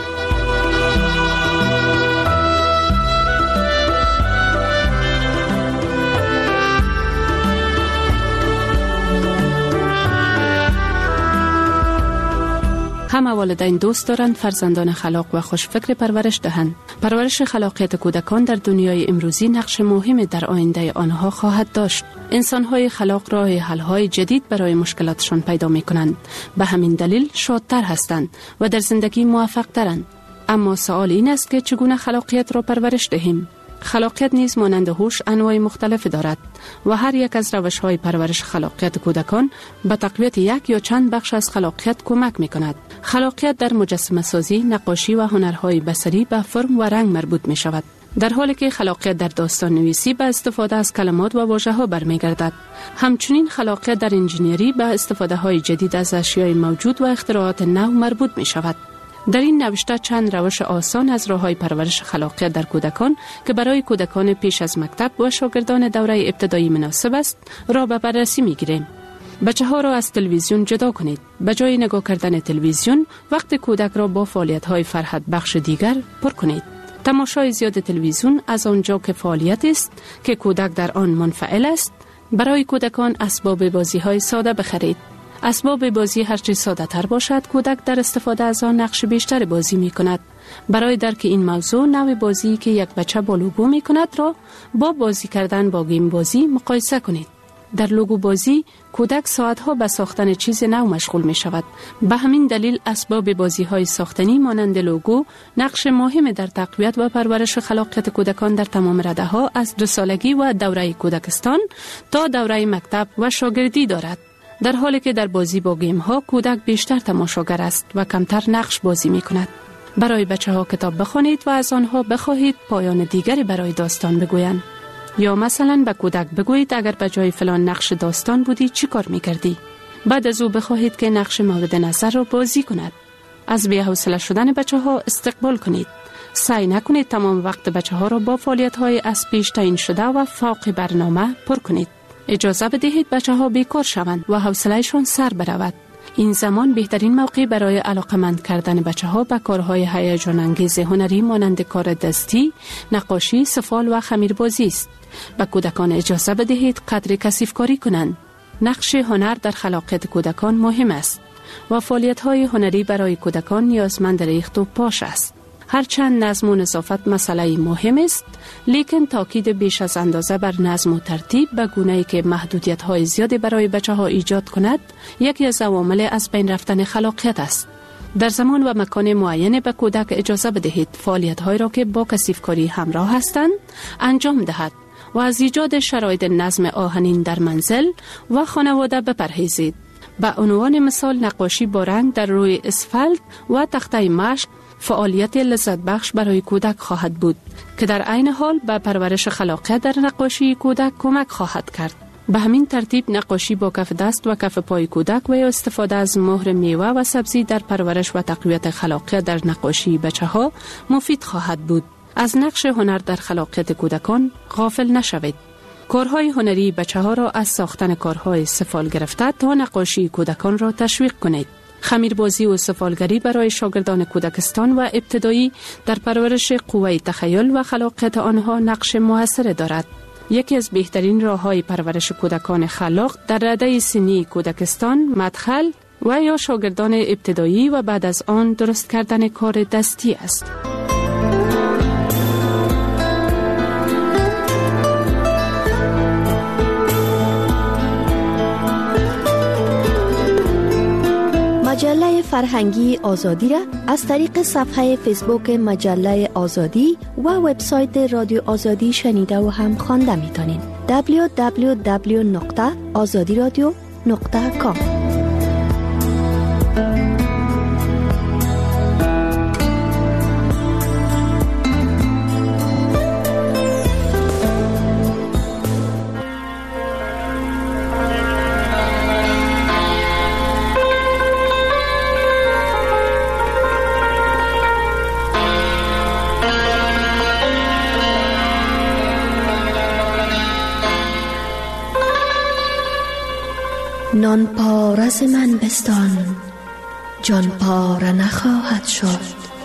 همه والدین دوست دارند فرزندان خلاق و خوشفکر پرورش دهند. پرورش خلاقیت کودکان در دنیای امروزی نقش مهمی در آینده آنها خواهد داشت. انسان‌های خلاق راه حل‌های جدید برای مشکلاتشان پیدا می‌کنند. به همین دلیل شادتر هستند و در زندگی موفق‌ترند. اما سوال این است که چگونه خلاقیت را پرورش دهیم؟ خلاقیت نیز مانند هوش انواع مختلف دارد و هر یک از روش‌های پرورش خلاقیت کودکان به تقویت یک یا چند بخش از خلاقیت کمک می‌کند. خلاقیت در مجسمه سازی، نقاشی و هنرهای بصری به فرم و رنگ مربوط می‌شود، در حالی که خلاقیت در داستان نویسی به استفاده از کلمات و واژه‌ها برمیگردد. همچنین خلاقیت در انجینیری به استفاده‌های جدید از اشیاء موجود و اختراعات نو مربوط می‌شود. در این نوشته چند روش آسان از راه‌های پرورش خلاقیت در کودکان که برای کودکان پیش از مکتب و شاگردان دوره ابتدایی مناسب است را به بررسی می‌گیریم. بچه‌ها را از تلویزیون جدا کنید. به جای نگاه کردن تلویزیون، وقت کودک را با فعالیت‌های فرحت بخش دیگر پر کنید. تماشای زیاد تلویزیون از آنجا که فعالیت است که کودک در آن منفعل است، برای کودکان اسباب بازی‌های ساده بخرید. اسباب بازی هرچه ساده تر باشد، کودک در استفاده از آن نقش بیشتر بازی می کند. برای درک این موضوع، نوع بازی که یک بچه با لوگو می کند را با بازی کردن با گیم بازی مقایسه کنید. در لوگو بازی، کودک ساعتها به ساختن چیز نو مشغول می شود. به همین دلیل اسباب بازی های ساختنی مانند لوگو نقش مهم در تقویت و پرورش خلاقیت کودکان در تمام رده ها از دو سالگی و دوره کودکستان تا دوره مکتب و شاگردی دارد. در حالی که در بازی با گیم ها کودک بیشتر تماشاگر است و کمتر نقش بازی می کند. برای بچه ها کتاب بخوانید و از آنها بخواهید پایان دیگری برای داستان بگویند. یا مثلا به کودک بگویید اگر به جای فلان نقش داستان بودی چی کار می کردی؟ بعد از او بخواهید که نقش مورد نظر را بازی کند. از بی‌حوصله شدن بچه ها استقبال کنید. سعی نکنید تمام وقت بچه ها را با فعالیت های از پیش تعیین شده و فوق برنامه پر کنید. اجازه بدهید بچه ها بیکار شوند و حوصله‌شان سر برود. این زمان بهترین موقع برای علاقمند کردن بچه ها به کارهای هیجان انگیز هنری مانند کار دستی، نقاشی، سفال و خمیربازی است. به کودکان اجازه بدهید قدر کثیف کاری کنند. نقش هنر در خلاقیت کودکان مهم است و فعالیت‌های هنری برای کودکان نیازمند ریخت و پاش است. هرچند نظم و نظافت مسئله مهم است، لیکن تاکید بیش از اندازه بر نظم و ترتیب به گونه‌ای که محدودیت‌های زیادی برای بچه‌ها ایجاد کند، یکی از عوامل از بین رفتن خلاقیت است. در زمان و مکان معین به کودک اجازه بدهید فعالیت‌هایی را که با کثیف‌کاری همراه هستند انجام دهد و از ایجاد شرایط نظم آهنین در منزل و خانواده بپرهیزید. به عنوان مثال نقاشی با رنگ در روی اسفالت و تخته مشق فعالیت لذت بخش برای کودک خواهد بود که در عین حال به پرورش خلاقیت در نقاشی کودک کمک خواهد کرد. به همین ترتیب نقاشی با کف دست و کف پای کودک و استفاده از مهر میوه و سبزی در پرورش و تقویت خلاقیت در نقاشی بچه‌ها مفید خواهد بود. از نقش هنر در خلاقیت کودکان غافل نشوید. کارهای هنری بچه‌ها را از ساختن کارهای سفال گرفته تا نقاشی کودکان را تشویق کنید. خمیربازی و سفالگری برای شاگردان کودکستان و ابتدایی در پرورش قوه تخیل و خلاقیت آنها نقش موثر دارد. یکی از بهترین راه‌های پرورش کودکان خلاق در رده سنی کودکستان، مدخل و یا شاگردان ابتدایی و بعد از آن درست کردن کار دستی است. مجله فرهنگی آزادی را از طریق صفحه فیسبوک مجله آزادی و وبسایت رادیو آزادی شنیده و هم خوانده میتونین. دبلیو دبلیو دبلیو نقطه آزادی رادیو نقطه کام. نان پارس من بستان، جان پاره نخواهد شد.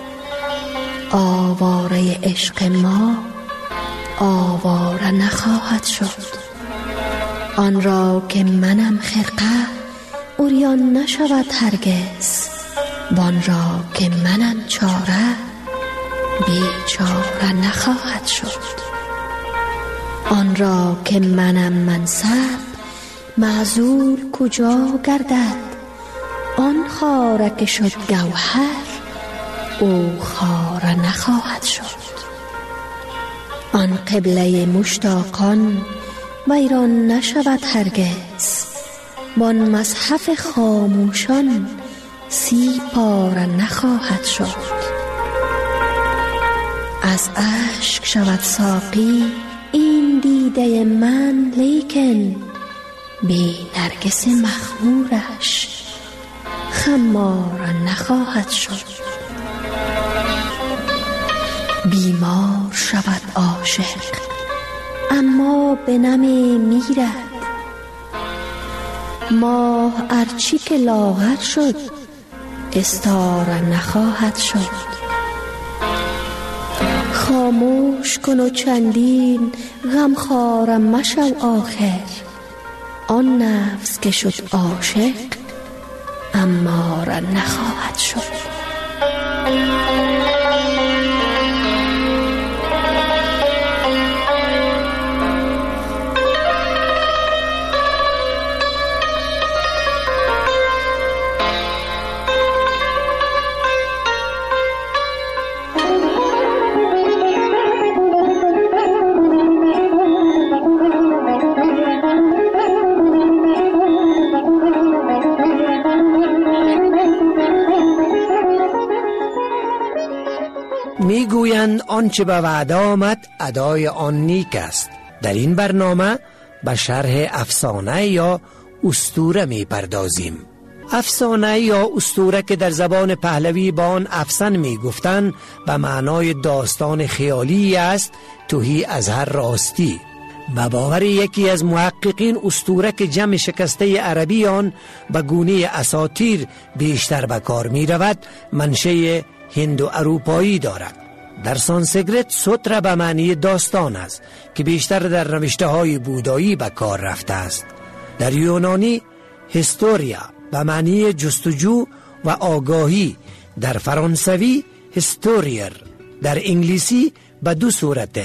آواره عشق ما آواره نخواهد شد. آن را که منم خرقه عریان نشود هرگز. وان را که منم چاره بیچاره نخواهد شد. آن را که منم منصب معزول کجا گردد. آن خاره که شد گوهر او خاره نخواهد شد. آن قبله مشتاقان ویران نشود هرگز. وان مصحف خاموشان سی پاره نخواهد شد. از اشک شود ساقی این دیده من، لیکن بی نرگس مخمورش خمار نخواهد شد. بیمار شود عاشق اما به نمی میرد. ماه ارچی که لاغر شد استاره نخواهد شد. خاموش کن و چندین غمخواره مشو آخر. آن نفس که شد عاشق اماره نخواهد شد. میگویند آنچه به وعده آمد ادای آن نیک است. در این برنامه به شرح افسانه یا اسطوره میپردازیم. افسانه یا اسطوره که در زبان پهلوی با آن افسان میگفتند به معنای داستان خیالی است توهی از هر راستی. به باور یکی از محققین اسطوره که جمع شکسته عربی آن به گونه اساطیر بیشتر به کار می رود منشأ هند و اروپایی دارد. در سانسکریت سوترا به معنی داستان است که بیشتر در نوشته های بودایی به کار رفته است. در یونانی هیستوریا به معنی جستجو و آگاهی. در فرانسوی هیستوریر. در انگلیسی به دو صورت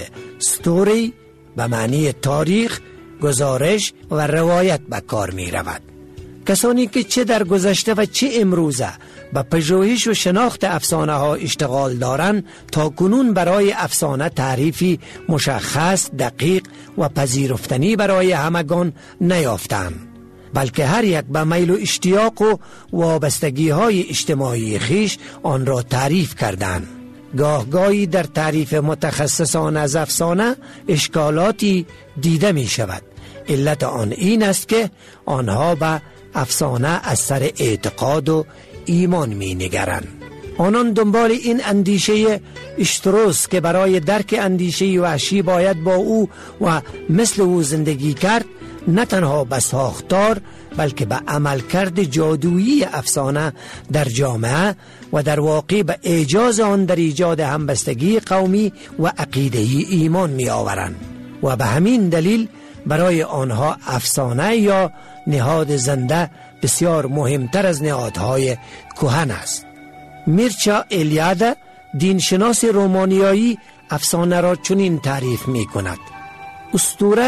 ستوری به معنی تاریخ، گزارش و روایت به کار می رود. کسانی که چه در گذشته و چه امروزه به پژوهش و شناخت افسانه ها اشتغال دارند تا کنون برای افسانه تعریفی مشخص، دقیق و پذیرفتنی برای همگان نیافتند، بلکه هر یک به میل و اشتیاق و وابستگی های اجتماعی خیش آن را تعریف کردند. گاه گاهی در تعریف متخصصان از افسانه اشکالاتی دیده می شود. علت آن این است که آنها به افسانه از سر اعتقاد و ایمان می نگرند. آنان دنبال این اندیشه اشتروس که برای درک اندیشه وحشی باید با او و مثل او زندگی کرد، نه تنها به ساختار بلکه به عملکرد جادویی افسانه در جامعه و در واقع به اعجاز آن در ایجاد همبستگی قومی و عقیده‌ای ایمان می آورند و به همین دلیل برای آنها افسانه یا نهاد زنده بسیار مهمتر از نهادهای کهن است. میرچا الیاده دینشناس رومانیایی افسانه را چنین تعریف می کند: اسطوره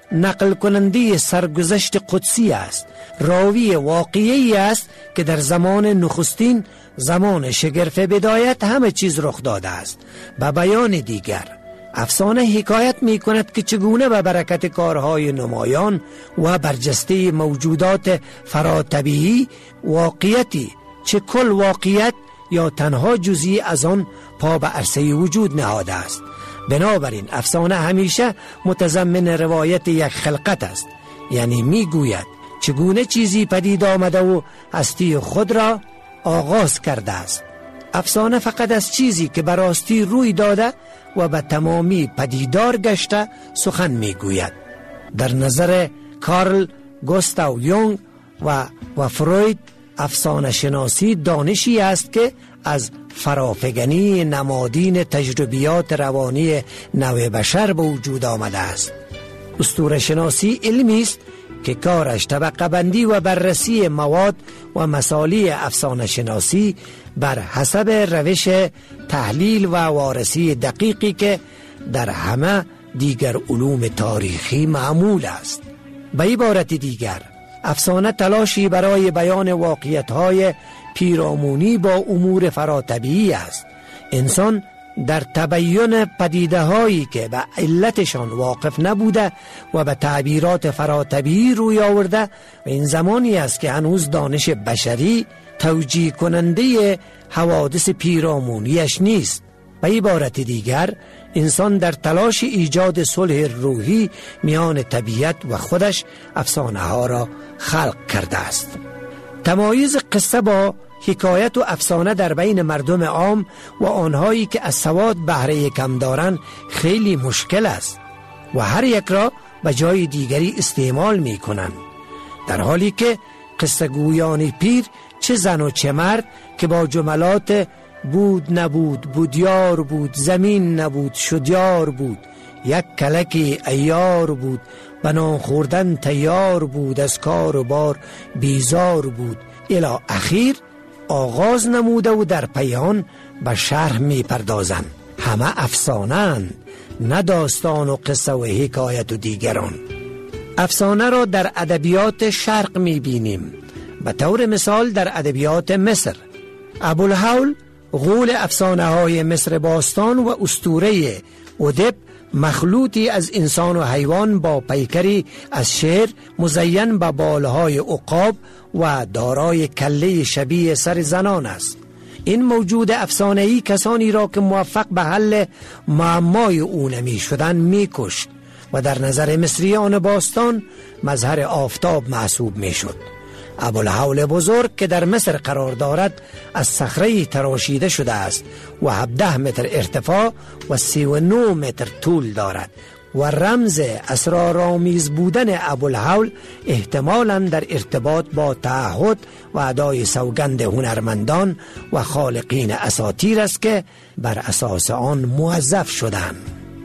نقل کننده سرگذشت قدسی است، راوی واقعی است که در زمان نخستین، زمان شگرف بدایت همه چیز رخ داده است. به بیان دیگر افسانه حکایت می کند که چگونه به برکت کارهای نمایان و برجسته موجودات فراتبیعی واقعیتی، چه کل واقعیت یا تنها جزئی از آن، پا به عرصه وجود نهاده است. بنابراین افسانه همیشه متضمن روایت یک خلقت است، یعنی می گوید چگونه چیزی پدید آمده و هستی خود را آغاز کرده است. افسانه فقط از چیزی که براستی روی داده و به تمامی پدیدار گشته سخن می گوید. در نظر کارل گوستاو یونگ و و فروید، افسانه شناسی دانشی است که از فرافگنی نمادین تجربیات روانی نوع بشر به وجود آمده است. اسطوره شناسی علمی است که کارش طبقه بندی و بررسی مواد و مسالی افسانه شناسی بر حسب روش تحلیل و وارسی دقیقی که در همه دیگر علوم تاریخی معمول است. به عبارت دیگر افسانه تلاشی برای بیان واقعیت‌های پیرامونی با امور فراتبیعی است. انسان در تبیین پدیده هایی که به علتشان واقف نبوده و به تعبیرات فراتبیعی روی آورده، و این زمانی است که هنوز دانش بشری توجیه کننده حوادث پیرامونیش نیست. به عبارت دیگر انسان در تلاش ایجاد صلح روحی میان طبیعت و خودش افسانه ها را خلق کرده است. تمایز قصه با حکایت و افسانه در بین مردم عام و آنهایی که از سواد بهره کم دارند خیلی مشکل است و هر یک را به جای دیگری استعمال می کنند، در حالی که قصه گویان پیر، چه زن و چه مرد، که با جملات بود نبود، بودیار بود، زمین نبود شدیار بود، یک کلکی ایار بود، بنان خوردن تیار بود، از کار و بار بیزار بود، الی اخیر آغاز نموده و در پیان به شرح می پردازند. همه افسانه‌اند، نه داستان و قصه و حکایت و دیگران. افسانه را در ادبیات شرق می بینیم. به طور مثال در ادبیات مصر، ابوالهول غول افسانه های مصر باستان و اسطوره اودپ مخلوطی از انسان و حیوان با پیکری از شیر مزین به بالهای عقاب و دارای کله شبیه سر زنان است. این موجود افسانه‌ای کسانی را که موفق به حل معمای او نمی شدن می کشت و در نظر مصریان باستان مظهر آفتاب محسوب می شد. ابوالهول بزرگ که در مصر قرار دارد از صخره تراشیده شده است و هفده متر ارتفاع و سی و نه متر طول دارد و رمز اسرارآمیز بودن ابوالهول احتمالاً در ارتباط با تعهد و ادای سوگند هنرمندان و خالقین اساطیر است که بر اساس آن موظف شدند.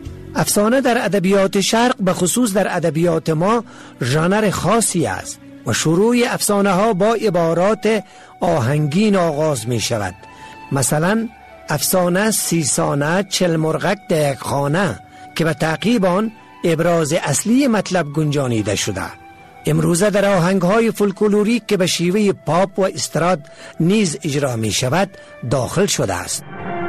افسانه در ادبیات شرق به خصوص در ادبیات ما ژانر خاصی است و شروع افسانه ها با عبارات آهنگین آغاز می شود. مثلا افسانه سیسانه چل مرغک در یک خانه که به تعقیب آن ابراز اصلی مطلب گنجانیده شده. امروزه در آهنگ های فولکلوریک که به شیوه پاپ و استراد نیز اجرا می شود داخل شده است.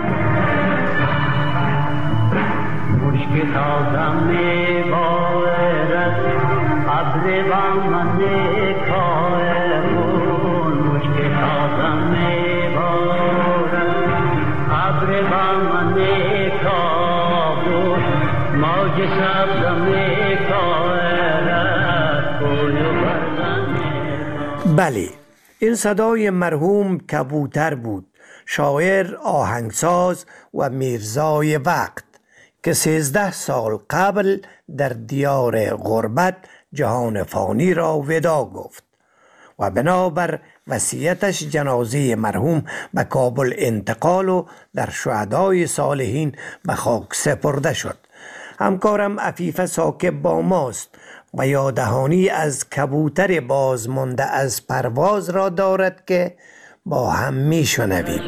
بله، این صدای مرحوم کبوتر بود، شاعر، آهنگساز و میرزای وقت که سیزده سال قبل در دیار غربت جهان فانی را ودا گفت و بنابر وصیتش جنازه مرحوم به کابل انتقال و در شهدای صالحین به خاک سپرده شد. همکارم عفیفه ساکب با ماست و یادهانی از کبوتر بازمانده از پرواز را دارد که با هم می شنویم.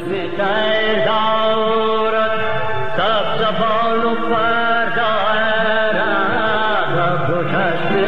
سبز بال و پردارد و چشم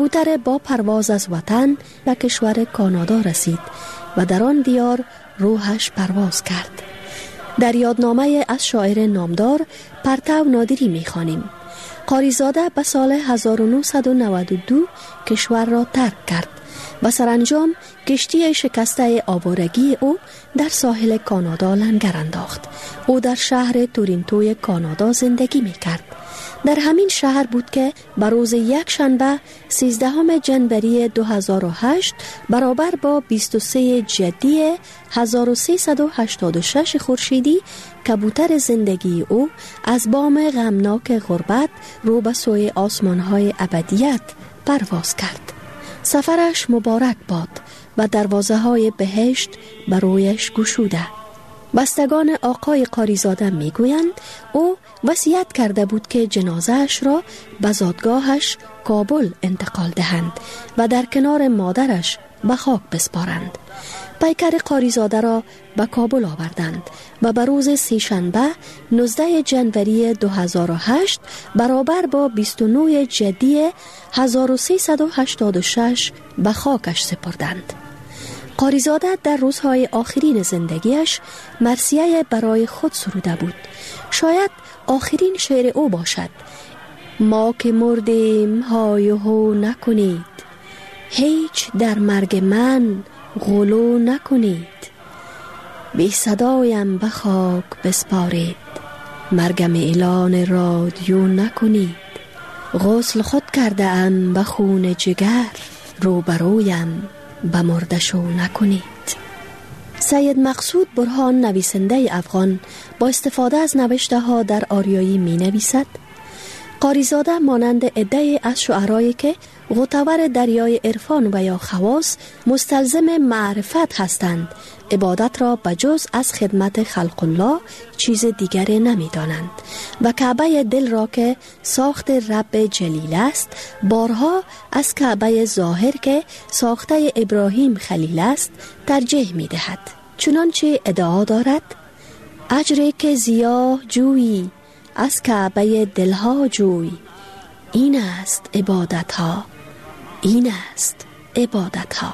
کبوتر با پرواز از وطن به کشور کانادا رسید و در آن دیار روحش پرواز کرد. در یادنامه از شاعر نامدار پرتو نادری می‌خوانیم: قاریزاده به سال هزار و نهصد و نود و دو کشور را ترک کرد و سرانجام کشتی شکسته آوارگی او در ساحل کانادا لنگر انداخت. او در شهر تورنتوی کانادا زندگی می‌کرد. در همین شهر بود که بر روز یک شنبه سیزدهم جنوری دو هزار و هشت برابر با بیست و سوم جدی هزار و سیصد و هشتاد و شش خورشیدی کبوتر زندگی او از بام غمناک غربت رو به سوی آسمان‌های ابدیت پرواز کرد. سفرش مبارک باد و دروازه های بهشت بر رویش گشوده. بستگان آقای قاریزاده می گویند او وصیت کرده بود که جنازه‌اش را به زادگاهش کابل انتقال دهند و در کنار مادرش به خاک بسپارند. پیکر قاریزاده را به کابل آوردند و به روز سه‌شنبه نوزدهم جنوری دو هزار و هشت برابر با بیست و نهم جدی هزار و سیصد و هشتاد و شش به خاکش سپردند. قاریزاده در روزهای آخرین زندگیش مرثیه برای خود سروده بود. شاید آخرین شعر او باشد: ما که مردیم های و هو نکنید، هیچ در مرگ من غلو نکنید، بی صدایم به خاک بسپارید، مرگم اعلان رادیو نکنید، غسل خود کرده ام به خون جگر، روبرویم به مردشو نکنید. سید مقصود برهان نویسنده افغان با استفاده از نوشته ها در آریایی می نویسد: قاریزاده مانند عده‌ای از شعرایی که غوطه‌ور دریای عرفان و یا خواص مستلزم معرفت هستند، عبادت را بجز از خدمت خلق الله چیز دیگری نمی دانند و کعبه دل را که ساخت رب جلیل است بارها از کعبه ظاهر که ساخته ابراهیم خلیل است ترجیح می دهد. چنانچه ادعا دارد: اجری که زیاه جویی از کعبه دلها جوی، این است عبادت ها، این است عبادت ها.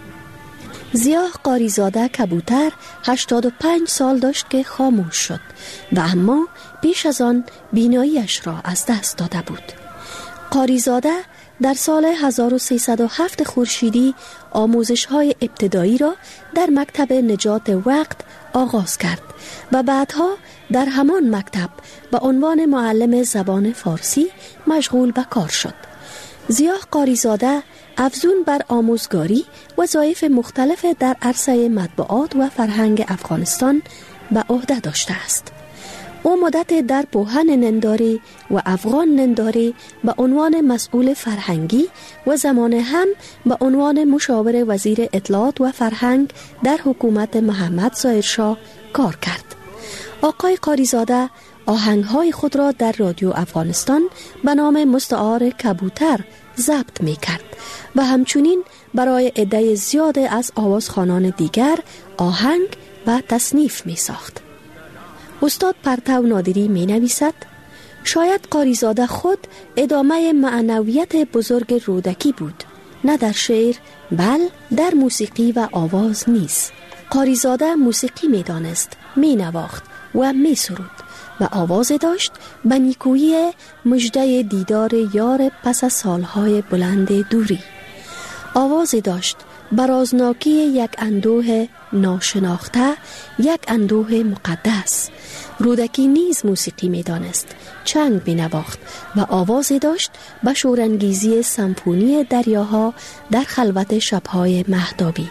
ضیاء قاریزاده کبوتر هشتاد و پنج سال داشت که خاموش شد و اما پیش از آن بیناییش را از دست داده بود. قاریزاده در سال هزار و سیصد و هفت خورشیدی آموزش های ابتدایی را در مکتب نجات وقت آغاز کرد و بعدها در همان مکتب به عنوان معلم زبان فارسی مشغول به کار شد. ضیاء قاریزاده افزون بر آموزگاری وظایف مختلف در عرصه مطبوعات و فرهنگ افغانستان به عهده داشته است. او مدت در پوهن ننداری و افغان ننداری به عنوان مسئول فرهنگی و زمان هم به عنوان مشاور وزیر اطلاعات و فرهنگ در حکومت محمد ظاهر شاه کار کرد. آقای قاریزاده آهنگ‌های خود را در رادیو افغانستان به نام مستعار کبوتر ضبط می‌کرد و همچنین برای عده زیاد از آوازخوانان دیگر آهنگ و تصنیف می‌ساخت. استاد پرتو نادری می‌نویسد: شاید قاریزاده خود ادامه معنویت بزرگ رودکی بود، نه در شعر بل در موسیقی و آواز نیز. قاریزاده موسیقی می‌دانست، می‌نواخت و می‌سرود و آواز داشت به نیکویی مژده دیدار یار پس از سالهای بلند دوری. آواز داشت برازناکی یک اندوه ناشناخته، یک اندوه مقدس. رودکی نیز موسیقی می دانست، چنگ می نواخت و آوازی داشت به شورانگیزی سمفونی دریاها در خلوت شبهای مهتابی.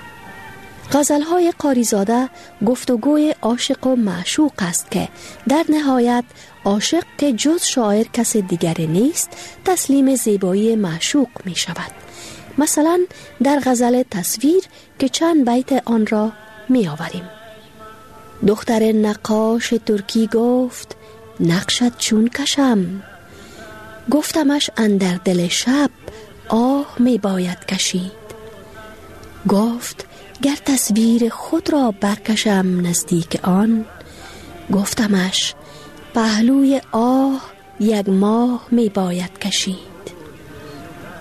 غزلهای قاریزاده گفتگوی عاشق و معشوق است که در نهایت عاشق که جز شاعر کس دیگری نیست تسلیم زیبایی معشوق می شود. مثلا در غزل تصویر که چند بیت آن را می آوریم: دختر نقاش ترکی گفت نقشت چون کشم، گفتمش اندر دل شب آه می باید کشید. گفت گر تصویر خود را برکشم نزدیک آن، گفتمش پهلوی آه یک ماه می باید کشید.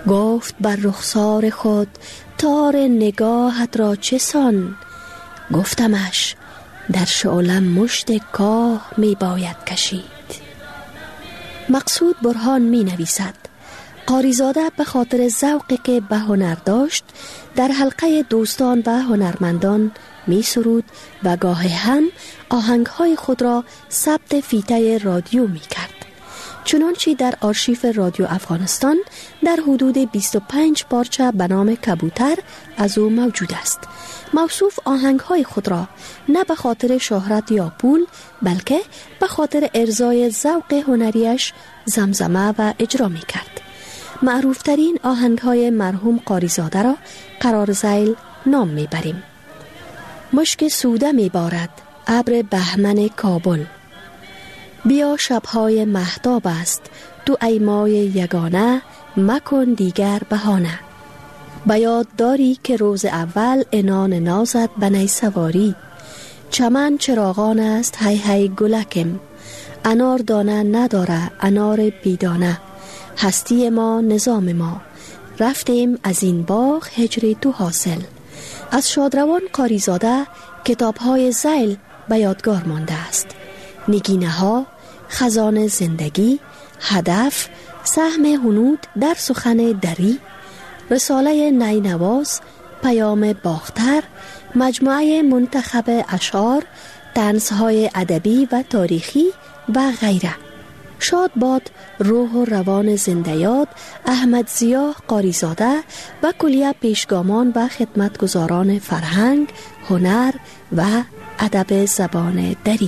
گفت بر رخسار خود تار نگاهت را چسان. گفتمش در شعلم مشت کاه می باید کشید. مقصود برهان می نویسد قاریزاده به خاطر ذوقی که به هنر داشت در حلقه دوستان و هنرمندان می سرود و گاهی هم آهنگهای خود را ثبت فیته رادیو می کرد. چنانچه در آرشیف رادیو افغانستان در حدود بیست و پنج پارچه به نام کبوتر از او موجود است. موصوف آهنگهای خود را نه به خاطر شهرت یا پول بلکه به خاطر ارضای ذوق هنریش زمزمه و اجرا می کرد. معروفترین آهنگهای مرحوم قاریزاده را قرار ذیل نام می بریم. مشک سوده می بارد ابر بهمن کابل، بیا شبهای مهتاب است تو ای مای یگانه، مکن دیگر بهانه. به یاد داری که روز اول انان نازد به نی سواری، چمن چراغان است هی هی گلکم، انار دانه نداره انار بیدانه، هستی ما نظام ما، رفتیم از این باغ هجری تو حاصل. از شادروان قاریزاده کتاب‌های ذیل به یادگار مانده است: نگینه ها، خزان زندگی، هدف، سهم هنود در سخن دری، رساله نینواز، پیام باختر، مجموعه منتخب اشعار، طنزهای ادبی و تاریخی و غیره. شاد باد روح و روان زنده یاد احمد ضیا قاریزاده و کلیه پیشگامان و خدمتگزاران فرهنگ، هنر و ادب زبان دری.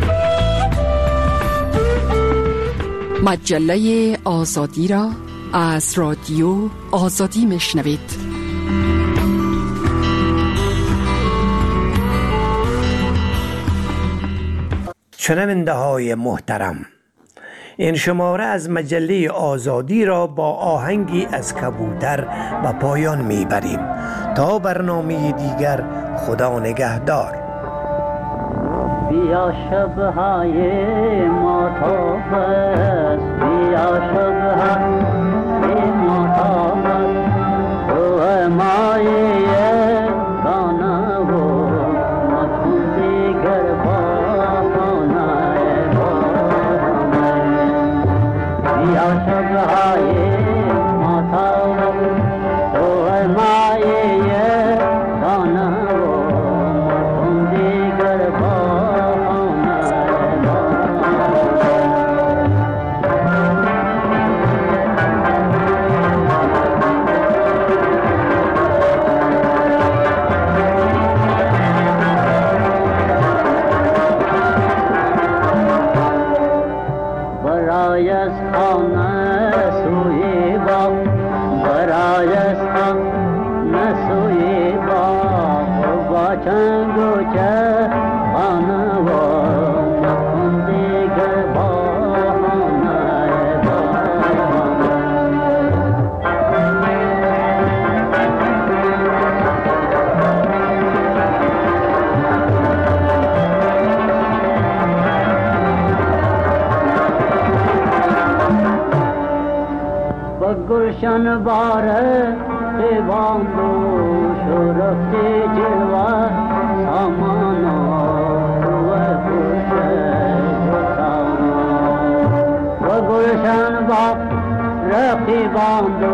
مجله آزادی را از رادیو آزادی میشنوید. شنونده های محترم، این شماره از مجله آزادی را با آهنگی از کبوتر به پایان میبریم. تا برنامه دیگر، خدا نگهدار. بیا شبهای ماتاب است، بیا شبهای ماتاب است، تو مایه دانه و مکن دیگر بانه بانه. بیا شبهای ماتاب است، تو مایه دانه و مکن دیگر بانه. گلشن باره باندو شرفت جلوه سامانا و گلشه و گلشن باره باندو